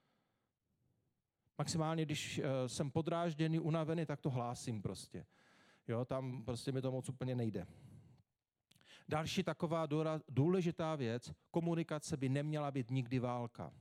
A: Maximálně, když uh, jsem podrážděný, unavený, tak to hlásím prostě. Jo, tam prostě mi to moc úplně nejde. Další taková důležitá věc, komunikace by neměla být nikdy válka.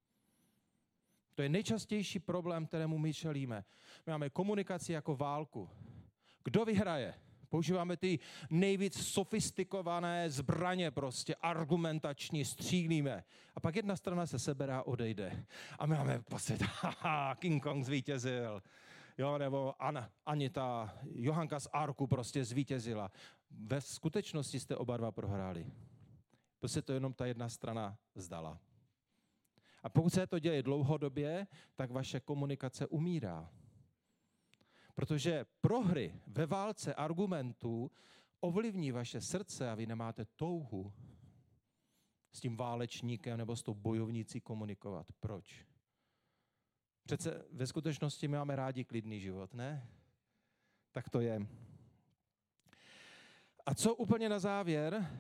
A: To je nejčastější problém, kterému my čelíme. My máme komunikaci jako válku. Kdo vyhraje? Používáme ty nejvíc sofistikované zbraně prostě, argumentační, střílíme. A pak jedna strana se sebere a odejde. A my máme pocit, haha, King Kong zvítězil. Jo, nebo Anna, Anita, Johanka z Arku prostě zvítězila. Ve skutečnosti jste oba dva prohráli. Prostě to jenom ta jedna strana vzdala. A pokud se to děje dlouhodobě, tak vaše komunikace umírá. Protože prohry ve válce argumentů ovlivní vaše srdce a vy nemáte touhu s tím válečníkem nebo s tou bojovnící komunikovat. Proč? Přece ve skutečnosti my máme rádi klidný život, ne? Tak to je. A co úplně na závěr?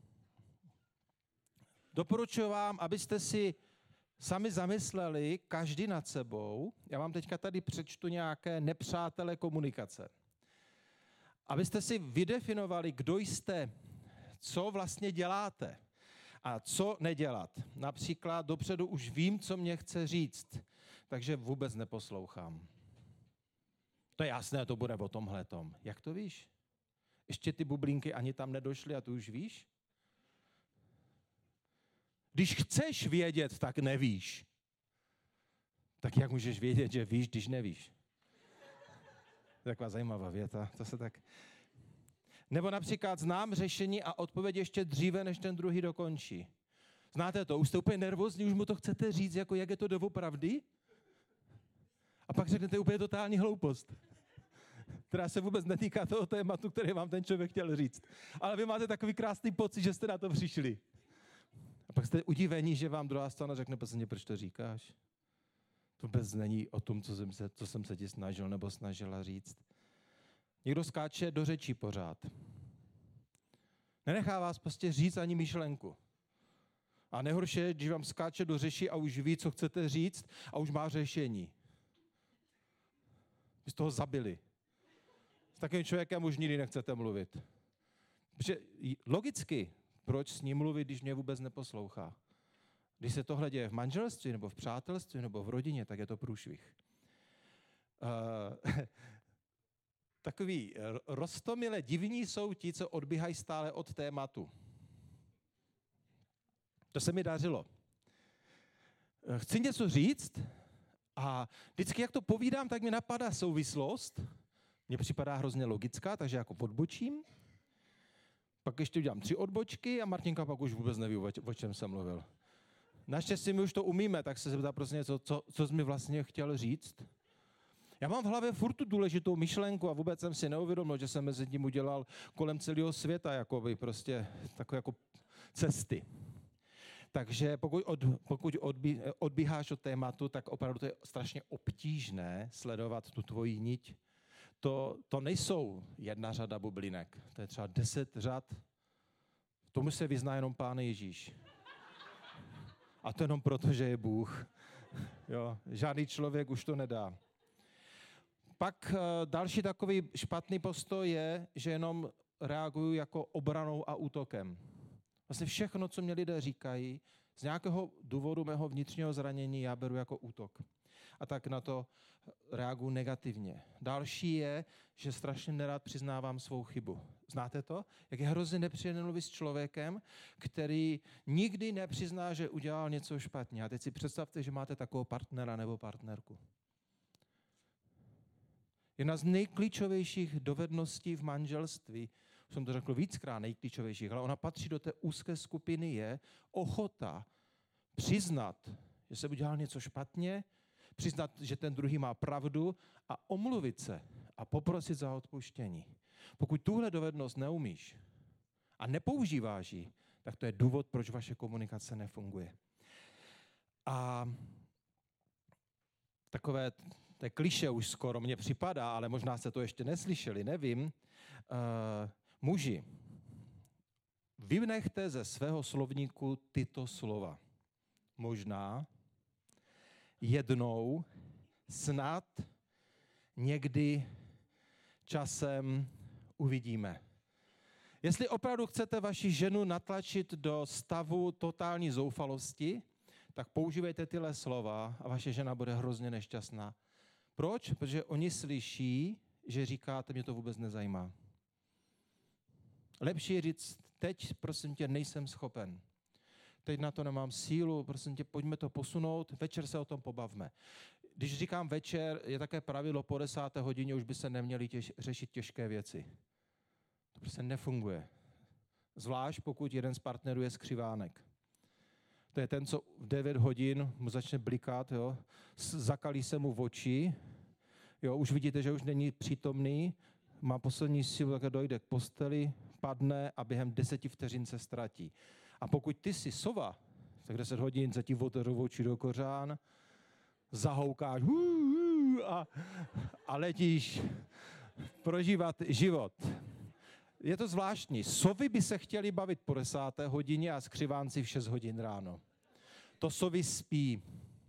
A: Doporučuji vám, abyste si sami zamysleli každý nad sebou. Já vám teďka tady přečtu nějaké nepřátelé komunikace. Abyste si vydefinovali, kdo jste, co vlastně děláte a co nedělat. Například dopředu už vím, co mě chce říct, takže vůbec neposlouchám. To je jasné, to bude o tomhletom. Jak to víš? Ještě ty bublinky ani tam nedošly a tu už víš? Když chceš vědět, tak nevíš. Tak jak můžeš vědět, že víš, když nevíš? Taková zajímavá věta. To se tak... Nebo například znám řešení a odpověď ještě dříve, než ten druhý dokončí. Znáte to? Už jste úplně nervózní, už mu to chcete říct, jako jak je to doopravdy? A pak řeknete úplně totální hloupost, která se vůbec netýká toho tématu, který vám ten člověk chtěl říct. Ale vy máte takový krásný pocit, že jste na to přišli. A pak jste udivení, že vám druhá strana řekne, prostě, proč to říkáš? To vůbec není o tom, co jsem, se, co jsem se ti snažil nebo snažila říct. Někdo skáče do řečí pořád. Nenechá vás prostě říct ani myšlenku. A nejhorší je, když vám skáče do řeší a už ví, co chcete říct a už má řešení. Vy z toho zabili. S takovým člověkem už nikdy nechcete mluvit. Protože logicky, proč s ním mluvit, když mě vůbec neposlouchá? Když se tohle děje v manželství, nebo v přátelství, nebo v rodině, tak je to průšvih. Uh, takový roztomile divní jsou ti, co odbíhají stále od tématu. To se mi dařilo. Chci něco říct a vždycky, jak to povídám, tak mi napadá souvislost. Mně připadá hrozně logická, takže jako odbočím. Pak ještě udělám tři odbočky a Martinka pak už vůbec neví, o čem jsem mluvil. Naštěstí my už to umíme, tak se zeptá prostě něco, co, co jsi mi vlastně chtěl říct. Já mám v hlavě furt tu důležitou myšlenku a vůbec jsem si neuvědomil, že jsem mezi tím udělal kolem celého světa jakoby prostě takové jako cesty. Takže pokud, od, pokud odbí, odbíháš od tématu, tak opravdu to je strašně obtížné sledovat tu tvoji niť. To, to nejsou jedna řada bublinek, to je třeba deset řad. Tomu se vyzná jenom Pán Ježíš. A to jenom proto, že je Bůh. Jo, žádný člověk už to nedá. Pak další takový špatný postoj je, že jenom reaguju jako obranou a útokem. Vlastně všechno, co mě lidé říkají, z nějakého důvodu mého vnitřního zranění já beru jako útok. A tak na to reaguju negativně. Další je, že strašně nerad přiznávám svou chybu. Znáte to? Jak je hrozně nepříjemné mluvit s člověkem, který nikdy nepřizná, že udělal něco špatně. A teď si představte, že máte takového partnera nebo partnerku. Jedna z nejklíčovějších dovedností v manželství, jsem to řekl víckrát nejklíčovějších, ale ona patří do té úzké skupiny, je ochota přiznat, že se udělal něco špatně, přiznat, že ten druhý má pravdu a omluvit se a poprosit za odpuštění. Pokud tuhle dovednost neumíš a nepoužíváš ji, tak to je důvod, proč vaše komunikace nefunguje. A takové, to je klišé už skoro mně připadá, ale možná jste to ještě neslyšeli, nevím. Uh, muži, vynechte ze svého slovníku tyto slova. Možná, jednou, snad, někdy, časem uvidíme. Jestli opravdu chcete vaši ženu natlačit do stavu totální zoufalosti, tak používejte tyhle slova a vaše žena bude hrozně nešťastná. Proč? Protože oni slyší, že říkáte, mě to vůbec nezajímá. Lepší je říct, teď, prosím tě, nejsem schopen. Teď na to nemám sílu, prosím tě, pojďme to posunout, večer se o tom pobavme. Když říkám večer, je také pravidlo, po desáté hodině už by se neměly těž, řešit těžké věci. To prostě nefunguje. Zvlášť pokud jeden z partnerů je skřivánek. To je ten, co v devět hodin mu začne blikat, jo, zakalí se mu v oči, jo, už vidíte, že už není přítomný, má poslední sílu, tak dojde k posteli, padne a během deseti vteřin se ztratí. A pokud ty jsi sova, tak deset hodin se ti otevřou oči do kořán, zahoukáš a, a letíš prožívat život. Je to zvláštní. Sovy by se chtěli bavit po desáté hodině a skřivánci v šest hodin ráno. To sovy spí.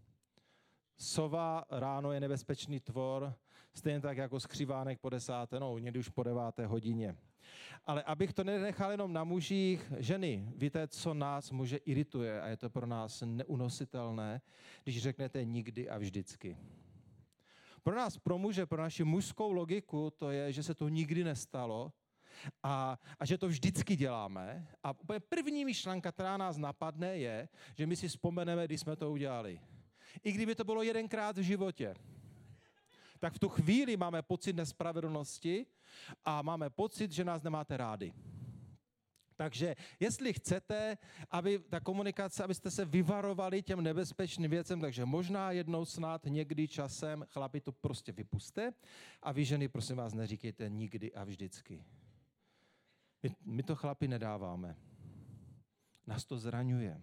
A: Sova ráno je nebezpečný tvor, stejně tak jako skřivánek po desáté, no někdy už po deváté hodině. Ale abych to nenechal jenom na mužích, ženy, víte, co nás muže irituje a je to pro nás neunositelné, když řeknete nikdy a vždycky. Pro nás, pro muže, pro naši mužskou logiku, to je, že se to nikdy nestalo a, a že to vždycky děláme. A úplně první myšlenka, která nás napadne, je, že my si vzpomeneme, když jsme to udělali. I kdyby to bylo jedenkrát v životě, tak v tu chvíli máme pocit nespravedlnosti a máme pocit, že nás nemáte rádi. Takže jestli chcete, aby ta komunikace, abyste se vyvarovali těm nebezpečným věcem, takže možná jednou snad někdy časem, chlapi, to prostě vypuste a vy ženy, prosím vás, neříkejte nikdy a vždycky. My, my to chlapi nedáváme. Nás to zraňuje.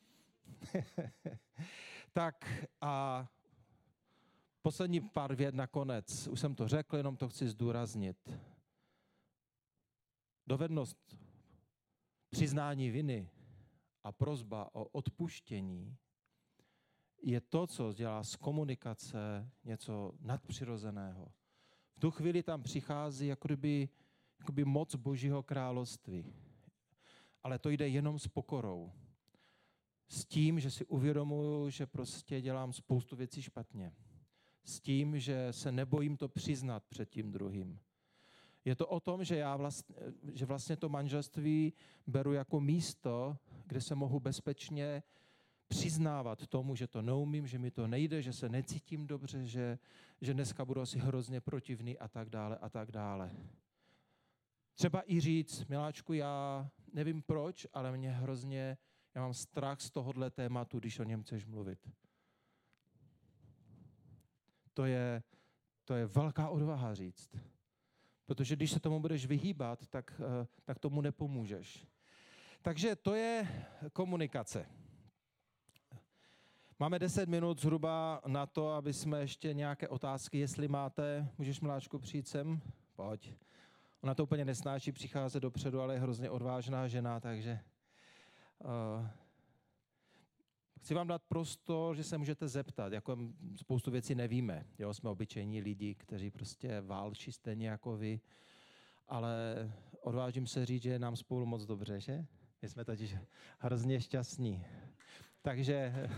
A: Tak a poslední pár vět nakonec. Už jsem to řekl, jenom to chci zdůraznit. Dovednost přiznání viny a prosba o odpuštění je to, co dělá z komunikace něco nadpřirozeného. V tu chvíli tam přichází jako kdyby, jako by moc Božího království. Ale to jde jenom s pokorou. S tím, že si uvědomuju, že prostě dělám spoustu věcí špatně. S tím, že se nebojím to přiznat před tím druhým. Je to o tom, že já vlastně, že vlastně to manželství beru jako místo, kde se mohu bezpečně přiznávat tomu, že to neumím, že mi to nejde, že se necítím dobře, že, že dneska budu asi hrozně protivný a tak dále a tak dále. Třeba i říct, miláčku, já nevím proč, ale mě hrozně, já mám strach z tohohle tématu, když o něm chceš mluvit. To je, to je velká odvaha říct. Protože když se tomu budeš vyhýbat, tak, tak tomu nepomůžeš. Takže to je komunikace. Máme deset minut zhruba na to, aby jsme ještě nějaké otázky, jestli máte. Můžeš, miláčku, přijít sem? Pojď. Ona to úplně nesnáší přicházet dopředu, ale je hrozně odvážná žena, takže uh, chci vám dát prostor, že se můžete zeptat. Jako spoustu věcí nevíme. Jo, jsme obyčejní lidi, kteří prostě válčí stejně jako vy, ale odvážím se říct, že je nám spolu moc dobře, že? My jsme totiž hrozně šťastní. Takže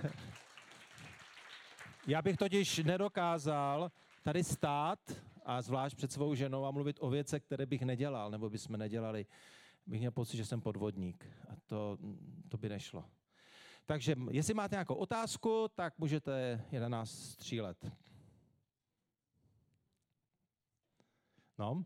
A: já bych totiž nedokázal tady stát a zvlášť před svou ženou a mluvit o věcech, které bych nedělal, nebo bychom nedělali. Bych měl pocit, že jsem podvodník a to, to by nešlo. Takže jestli máte nějakou otázku, tak můžete je na nás střílet. No?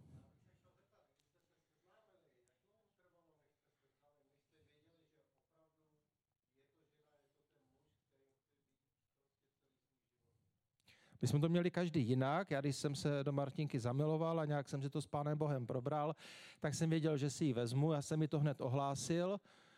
A: My jsme to měli každý jinak. Já, když jsem se do Martinky zamiloval a nějak jsem si to s Pánem Bohem probral, tak jsem věděl, že si ji vezmu. Já jsem mi to hned ohlásil.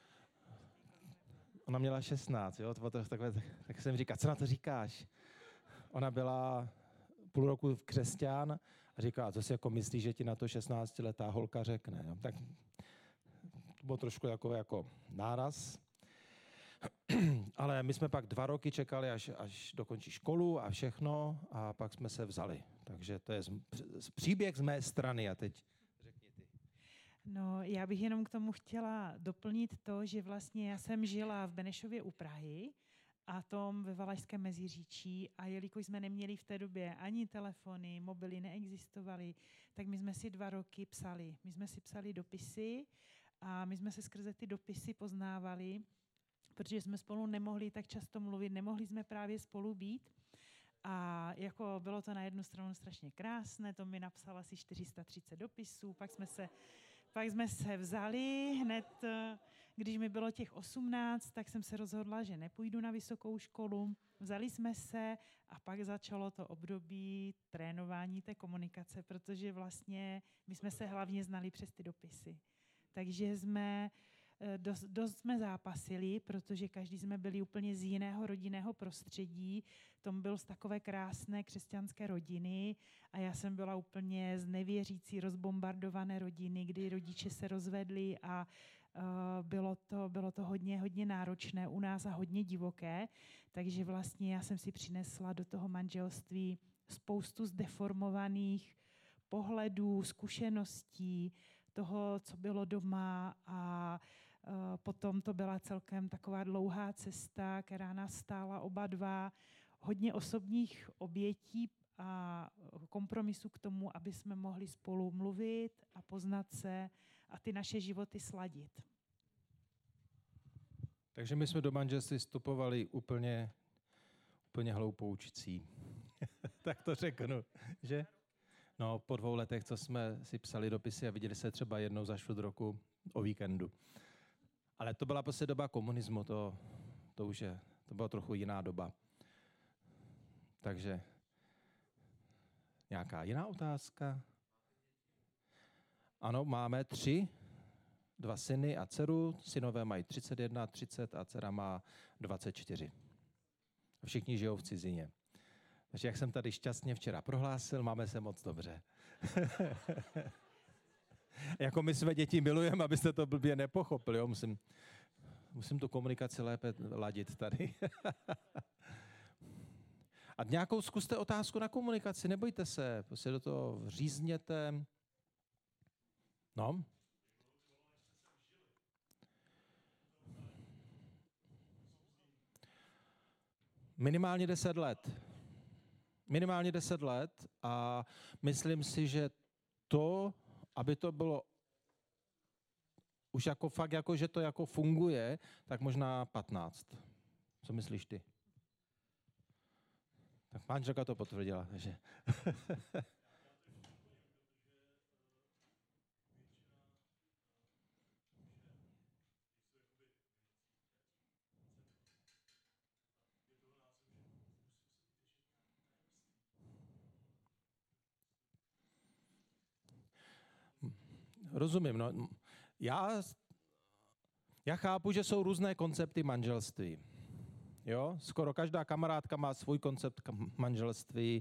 A: Ona měla šestnáct, jo? To bylo to takové, tak jsem říkal, co na to říkáš? Ona byla půl roku křesťan a říkala, co si jako myslíš, že ti na to šestnáctiletá holka řekne. Jo? Tak to bylo trošku jako, jako náraz. Ale my jsme pak dva roky čekali, až, až dokončí školu a všechno a pak jsme se vzali. Takže to je z, z, příběh z mé strany a teď řekni ty.
B: No, já bych jenom k tomu chtěla doplnit to, že vlastně já jsem žila v Benešově u Prahy a tom ve Valašském Meziříčí a jelikož jsme neměli v té době ani telefony, mobily neexistovaly, tak my jsme si dva roky psali. My jsme si psali dopisy a my jsme se skrze ty dopisy poznávali, protože jsme spolu nemohli tak často mluvit, nemohli jsme právě spolu být. A jako bylo to na jednu stranu strašně krásné, to mi napsala asi čtyři sta třicet dopisů, pak jsme se, pak jsme se vzali hned, když mi bylo těch osmnáct, tak jsem se rozhodla, že nepůjdu na vysokou školu. Vzali jsme se a pak začalo to období trénování té komunikace, protože vlastně my jsme se hlavně znali přes ty dopisy. Takže jsme Dost, dost jsme zápasili, protože každý jsme byli úplně z jiného rodinného prostředí. Tom byl z takové krásné křesťanské rodiny a já jsem byla úplně z nevěřící, rozbombardované rodiny, kdy rodiče se rozvedli a uh, bylo to, bylo to hodně, hodně náročné u nás a hodně divoké. Takže vlastně já jsem si přinesla do toho manželství spoustu zdeformovaných pohledů, zkušeností, toho, co bylo doma a potom to byla celkem taková dlouhá cesta, která nás stála oba dva hodně osobních obětí a kompromisu k tomu, aby jsme mohli spolu mluvit a poznat se a ty naše životy sladit.
A: Takže my jsme do manželství vstupovali úplně, úplně hloupoučcí. Tak to řeknu, že? No, po dvou letech, co jsme si psali dopisy a viděli se třeba jednou za čtvrt roku o víkendu. Ale to byla prostě doba komunismu, to, to už je, to byla trochu jiná doba. Takže nějaká jiná otázka? Ano, máme tři, dva syny a dceru. Synové mají třicet jedna, třicet a dcera má dvacet čtyři. Všichni žijou v cizině. Takže jak jsem tady šťastně včera prohlásil, máme se moc dobře. Jako my své děti milujeme, abyste to blbě nepochopili. Jo? Musím, musím tu komunikaci lépe ladit tady. A nějakou zkuste otázku na komunikaci, nebojte se, prostě do toho řízněte. No. Minimálně deset let. Minimálně deset let a myslím si, že to, aby to bylo už jako fakt, jako, že to jako funguje, tak možná patnáct. Co myslíš ty? Tak manželka to potvrdila, takže... Rozumím, no. Já, já chápu, že jsou různé koncepty manželství. Jo? Skoro každá kamarádka má svůj koncept manželství.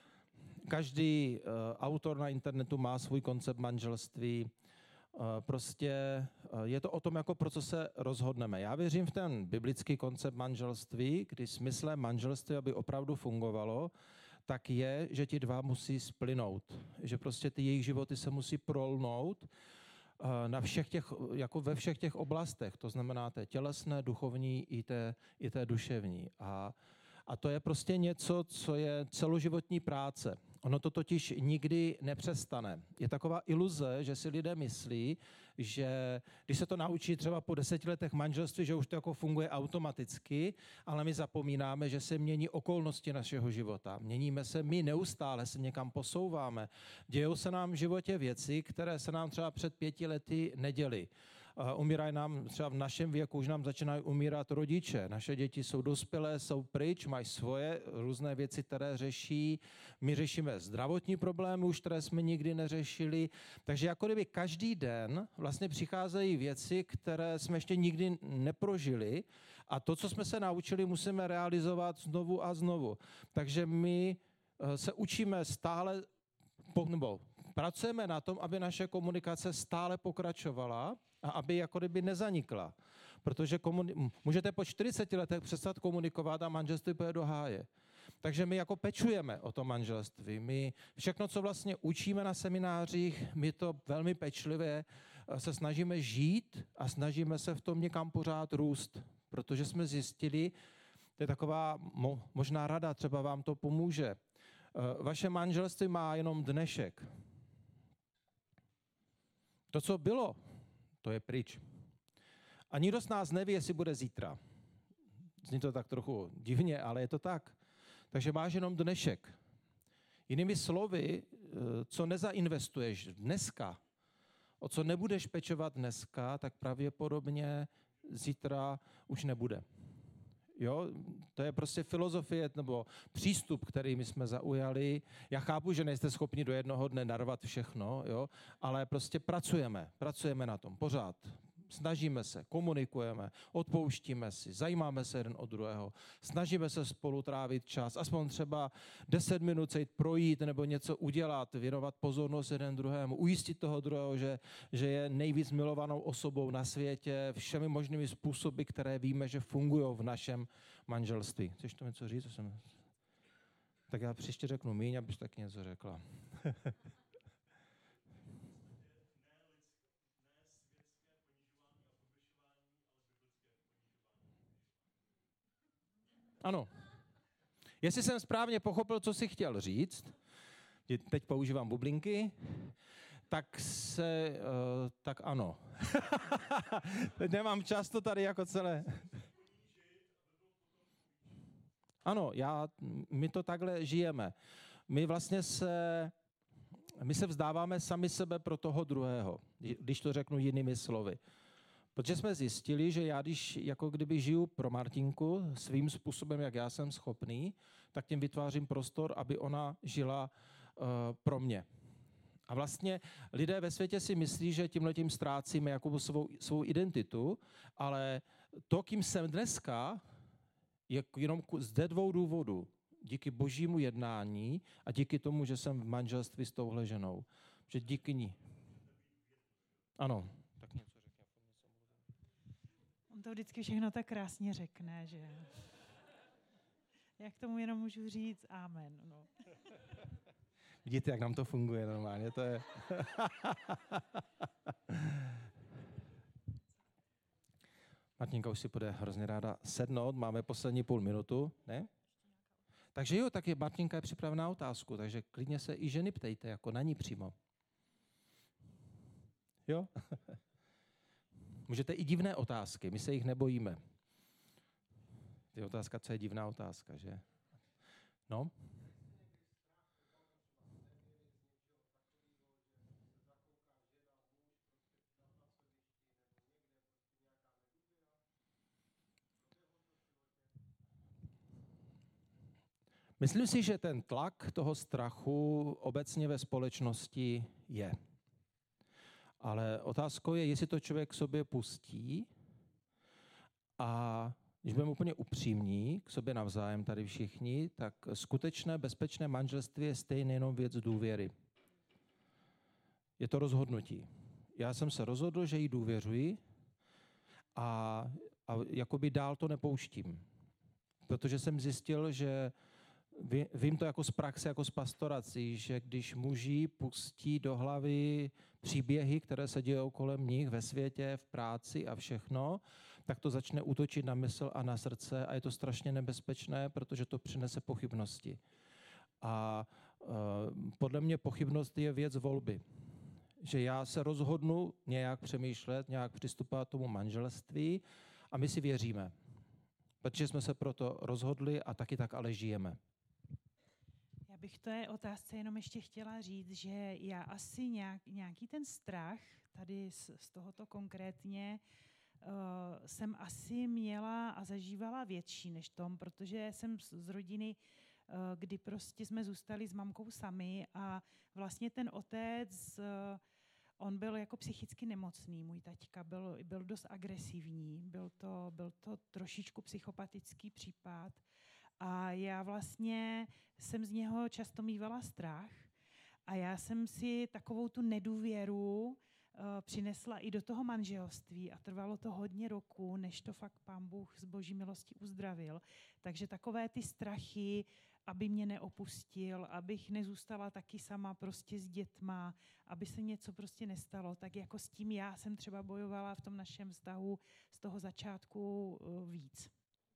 A: Každý uh, autor na internetu má svůj koncept manželství. Uh, prostě uh, je to o tom, jako pro co se rozhodneme. Já věřím v ten biblický koncept manželství, kdy smyslem manželství, aby opravdu fungovalo, tak je, že ti dva musí splynout. Že prostě ty jejich životy se musí prolnout uh, na všech těch, jako ve všech těch oblastech. To znamená té tělesné, duchovní i té, i té duševní. A A to je prostě něco, co je celoživotní práce. Ono to totiž nikdy nepřestane. Je taková iluze, že si lidé myslí, že když se to naučí třeba po deseti letech manželství, že už to jako funguje automaticky, ale my zapomínáme, že se mění okolnosti našeho života. Měníme se my, neustále se někam posouváme. Dějou se nám v životě věci, které se nám třeba před pěti lety neděly. Uh, umírají nám třeba v našem věku, už nám začínají umírat rodiče. Naše děti jsou dospělé, jsou pryč, mají svoje různé věci, které řeší. My řešíme zdravotní problémy, už které jsme nikdy neřešili. Takže jako kdyby každý den vlastně přicházejí věci, které jsme ještě nikdy neprožili a to, co jsme se naučili, musíme realizovat znovu a znovu. Takže my uh, se učíme stále, nebo pracujeme na tom, aby naše komunikace stále pokračovala a aby jako kdyby nezanikla. Protože komuni- můžete po čtyřiceti letech přestat komunikovat a manželství půjde do háje. Takže my jako pečujeme o to manželství. My všechno, co vlastně učíme na seminářích, my to velmi pečlivě se snažíme žít a snažíme se v tom někam pořád růst. Protože jsme zjistili, to je taková mo- možná rada, třeba vám to pomůže. Vaše manželství má jenom dnešek. To, co bylo, to je pryč. A nikdo z nás neví, jestli bude zítra. Zní to tak trochu divně, ale je to tak. Takže máš jenom dnešek. Jinými slovy, co nezainvestuješ dneska, o co nebudeš pečovat dneska, tak pravděpodobně zítra už nebude. Jo, to je prostě filozofie nebo přístup, který my jsme zaujali. Já chápu, že nejste schopni do jednoho dne narvat všechno, jo, ale prostě pracujeme, pracujeme na tom pořád. Snažíme se, komunikujeme, odpouštíme si, zajímáme se jeden od druhého, snažíme se spolu trávit čas, aspoň třeba deset minut se jít projít nebo něco udělat, věnovat pozornost jeden druhému, ujistit toho druhého, že, že je nejvíc milovanou osobou na světě, všemi možnými způsoby, které víme, že fungují v našem manželství. Chceš to něco říct? Jsem... Tak já příště řeknu míň, abys tak něco řekla. Ano. Jestli jsem správně pochopil, co jsi chtěl říct, teď používám bublinky, tak se, uh, tak ano. Teď nemám čas to tady jako celé. Ano, já, my to takhle žijeme. My vlastně se, my se vzdáváme sami sebe pro toho druhého, když to řeknu jinými slovy. Protože jsme zjistili, že já, když jako kdyby žiju pro Martinku svým způsobem, jak já jsem schopný, tak tím vytvářím prostor, aby ona žila uh, pro mě. A vlastně lidé ve světě si myslí, že tímhletím ztrácíme jako svou, svou identitu, ale to, kým jsem dneska, je jenom ze dvou důvodů. Díky božímu jednání a díky tomu, že jsem v manželství s touhle ženou. Že díky ní. Ano. Tak něco řekne.
B: On to vždycky všechno tak krásně řekne, že... Jak tomu jenom můžu říct amen. No.
A: Vidíte, jak nám to funguje normálně, to je... Martinka už si bude hrozně ráda sednout, máme poslední půl minutu, ne? Takže jo, tak je, Martinka je připravená otázku, takže klidně se i ženy ptejte, jako na ní přímo. Jo? Můžete i divné otázky, my se jich nebojíme. Je otázka, co je divná otázka, že? No? Myslím si, že ten tlak toho strachu obecně ve společnosti je. Ale otázkou je, jestli to člověk k sobě pustí a když budeme úplně upřímní k sobě navzájem tady všichni, tak skutečné bezpečné manželství je stejně jenom věc důvěry. Je to rozhodnutí. Já jsem se rozhodl, že jí důvěřuji a, a jakoby dál to nepouštím. Protože jsem zjistil, že vím to jako z praxe, jako z pastorací, že když muži pustí do hlavy příběhy, které se dějí kolem nich ve světě, v práci a všechno, tak to začne útočit na mysl a na srdce a je to strašně nebezpečné, protože to přinese pochybnosti. A e, podle mě pochybnost je věc volby. Že já se rozhodnu nějak přemýšlet, nějak přistupovat tomu manželství a my si věříme. Protože jsme se proto rozhodli a taky tak ale žijeme.
B: Já bych té otázce jenom ještě chtěla říct, že já asi nějak, nějaký ten strach tady z, z tohoto konkrétně uh, jsem asi měla a zažívala větší než tom, protože jsem z, z rodiny, uh, kdy prostě jsme zůstali s mamkou sami a vlastně ten otec, uh, on byl jako psychicky nemocný, můj taťka byl, byl dost agresivní, byl to, byl to trošičku psychopatický případ. A já vlastně jsem z něho často mývala strach a já jsem si takovou tu nedůvěru uh, přinesla i do toho manželství a trvalo to hodně roku, než to fakt Pán Bůh z boží milosti uzdravil. Takže takové ty strachy, aby mě neopustil, abych nezůstala taky sama prostě s dětma, aby se něco prostě nestalo, tak jako s tím já jsem třeba bojovala v tom našem vztahu z toho začátku uh, víc.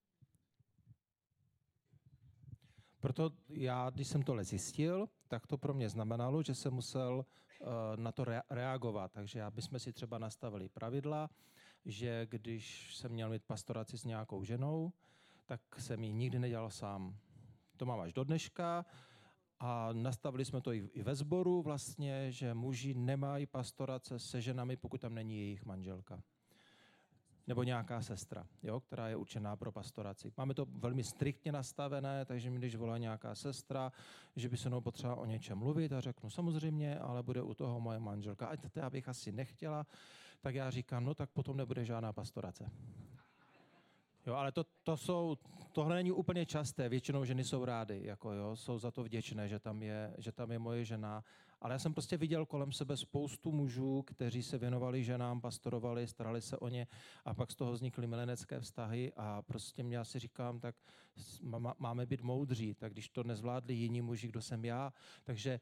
A: Proto já, když jsem tohle zjistil, tak to pro mě znamenalo, že jsem musel uh, na to rea- reagovat. Takže já bychom si třeba nastavili pravidla, že když jsem měl mít pastoraci s nějakou ženou, tak jsem ji nikdy nedělal sám. To mám až do dneška a nastavili jsme to i, i ve sboru vlastně, že muži nemají pastorace se ženami, pokud tam není jejich manželka. Nebo nějaká sestra, jo, která je určená pro pastoraci. Máme to velmi striktně nastavené, takže mi když volá nějaká sestra, že by se mnou potřeba o něčem mluvit a řeknu samozřejmě, ale bude u toho moje manželka. A to já bych asi nechtěla, tak já říkám, no tak potom nebude žádná pastorace. Jo, ale to, to jsou, tohle není úplně časté, většinou ženy jsou rády, jako jo, jsou za to vděčné, že tam je, že tam je moje žena. Ale já jsem prostě viděl kolem sebe spoustu mužů, kteří se věnovali ženám, pastorovali, starali se o ně a pak z toho vznikly milenecké vztahy a prostě mě asi říkám, tak máme být moudří, tak když to nezvládli jiní muži, kdo jsem já, takže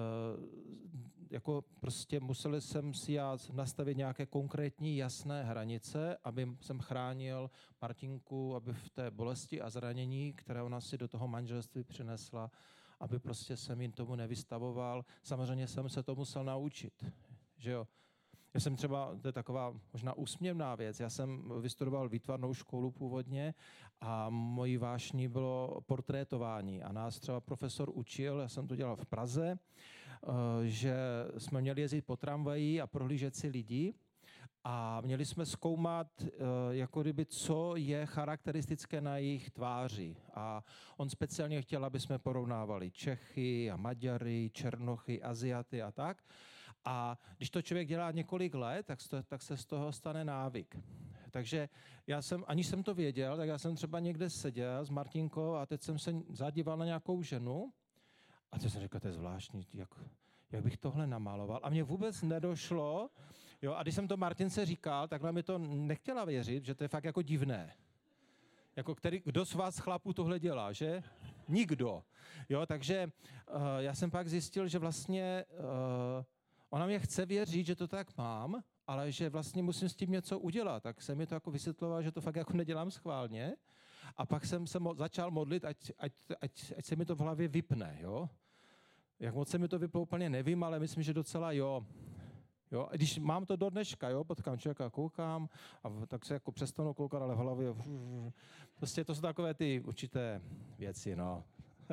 A: jako prostě museli jsem si já nastavit nějaké konkrétní jasné hranice, aby jsem chránil Martinku, aby v té bolesti a zranění, které ona si do toho manželství přinesla, aby prostě jsem jim tomu nevystavoval. Samozřejmě jsem se to musel naučit, že jo. Já jsem třeba, to je taková možná úsměvná věc, já jsem vystudoval výtvarnou školu původně a mojí vášní bylo portrétování a nás třeba profesor učil, já jsem to dělal v Praze, že jsme měli jezdit po tramvaji a prohlížet si lidi a měli jsme zkoumat, jako kdyby, co je charakteristické na jejich tváři. A on speciálně chtěl, aby jsme porovnávali Čechy a Maďary, Černochy, Aziaty a tak. A když to člověk dělá několik let, tak, to, tak se z toho stane návyk. Takže já jsem, aniž jsem to věděl, tak já jsem třeba někde seděl s Martinkou a teď jsem se zadíval na nějakou ženu a teď jsem říkal, to je zvláštní, jak, jak bych tohle namaloval. A mně vůbec nedošlo, jo, a když jsem to Martince říkal, takhle mi to nechtěla věřit, že to je fakt jako divné. Jako který, kdo z vás chlapů tohle dělá, že? Nikdo. Jo, takže uh, já jsem pak zjistil, že vlastně uh, ona mě chce věřit, že to tak mám, ale že vlastně musím s tím něco udělat. Tak jsem mi to jako vysvětloval, že to fakt jako nedělám schválně. a pak jsem se mo- začal modlit, ať, ať, ať, ať se mi to v hlavě vypne, jo. Jak moc se mi to vyplo, úplně nevím, ale myslím, že docela jo. Jo, a když mám to do dneška, jo, potkám člověka, koukám a v- tak se jako přestanu koukat, ale v hlavě, prostě to jsou takové ty určité věci, no.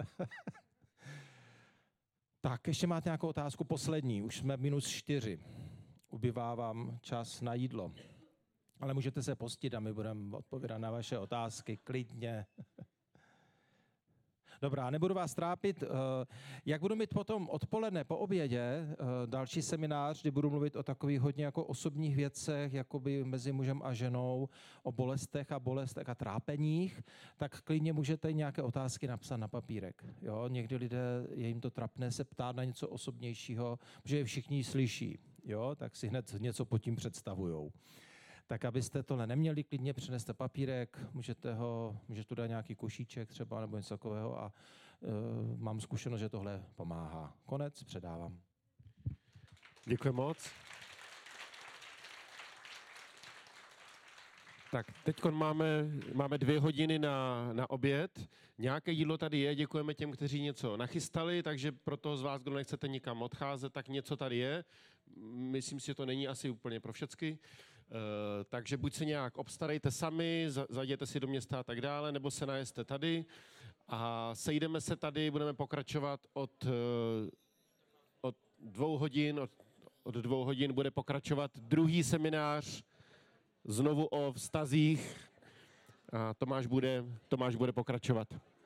A: Tak, ještě máte nějakou otázku? Poslední, už jsme minus čtyři. Ubývá vám čas na jídlo. Ale můžete se postit a my budeme odpovídat na vaše otázky klidně. Dobrá, nebudu vás trápit. Jak budu mít potom odpoledne po obědě další seminář, kdy budu mluvit o takových hodně jako osobních věcech, jakoby mezi mužem a ženou, o bolestech a bolestech a trápeních, tak klidně můžete nějaké otázky napsat na papírek. Jo? Někdy lidé, je jim to trapné se ptát na něco osobnějšího, protože je všichni slyší, jo? Tak si hned něco pod tím představujou. Tak abyste tohle neměli, klidně přineste papírek, můžete ho, můžete tu dát nějaký košíček třeba nebo něco takového a uh, mám zkušenost, že tohle pomáhá. Konec, předávám.
C: Děkuji moc. Tak teď máme, máme dvě hodiny na, na oběd. Nějaké jídlo tady je, děkujeme těm, kteří něco nachystali, takže pro toho z vás, kdo nechcete nikam odcházet, tak něco tady je. Myslím si, že to není asi úplně pro všecky. Uh, takže buď se nějak obstarejte sami, zajděte si do města a tak dále, nebo se najeste tady a sejdeme se tady, budeme pokračovat od, uh, od dvou hodin, od, od dvou hodin bude pokračovat druhý seminář, znovu o vztazích a Tomáš bude, Tomáš bude pokračovat.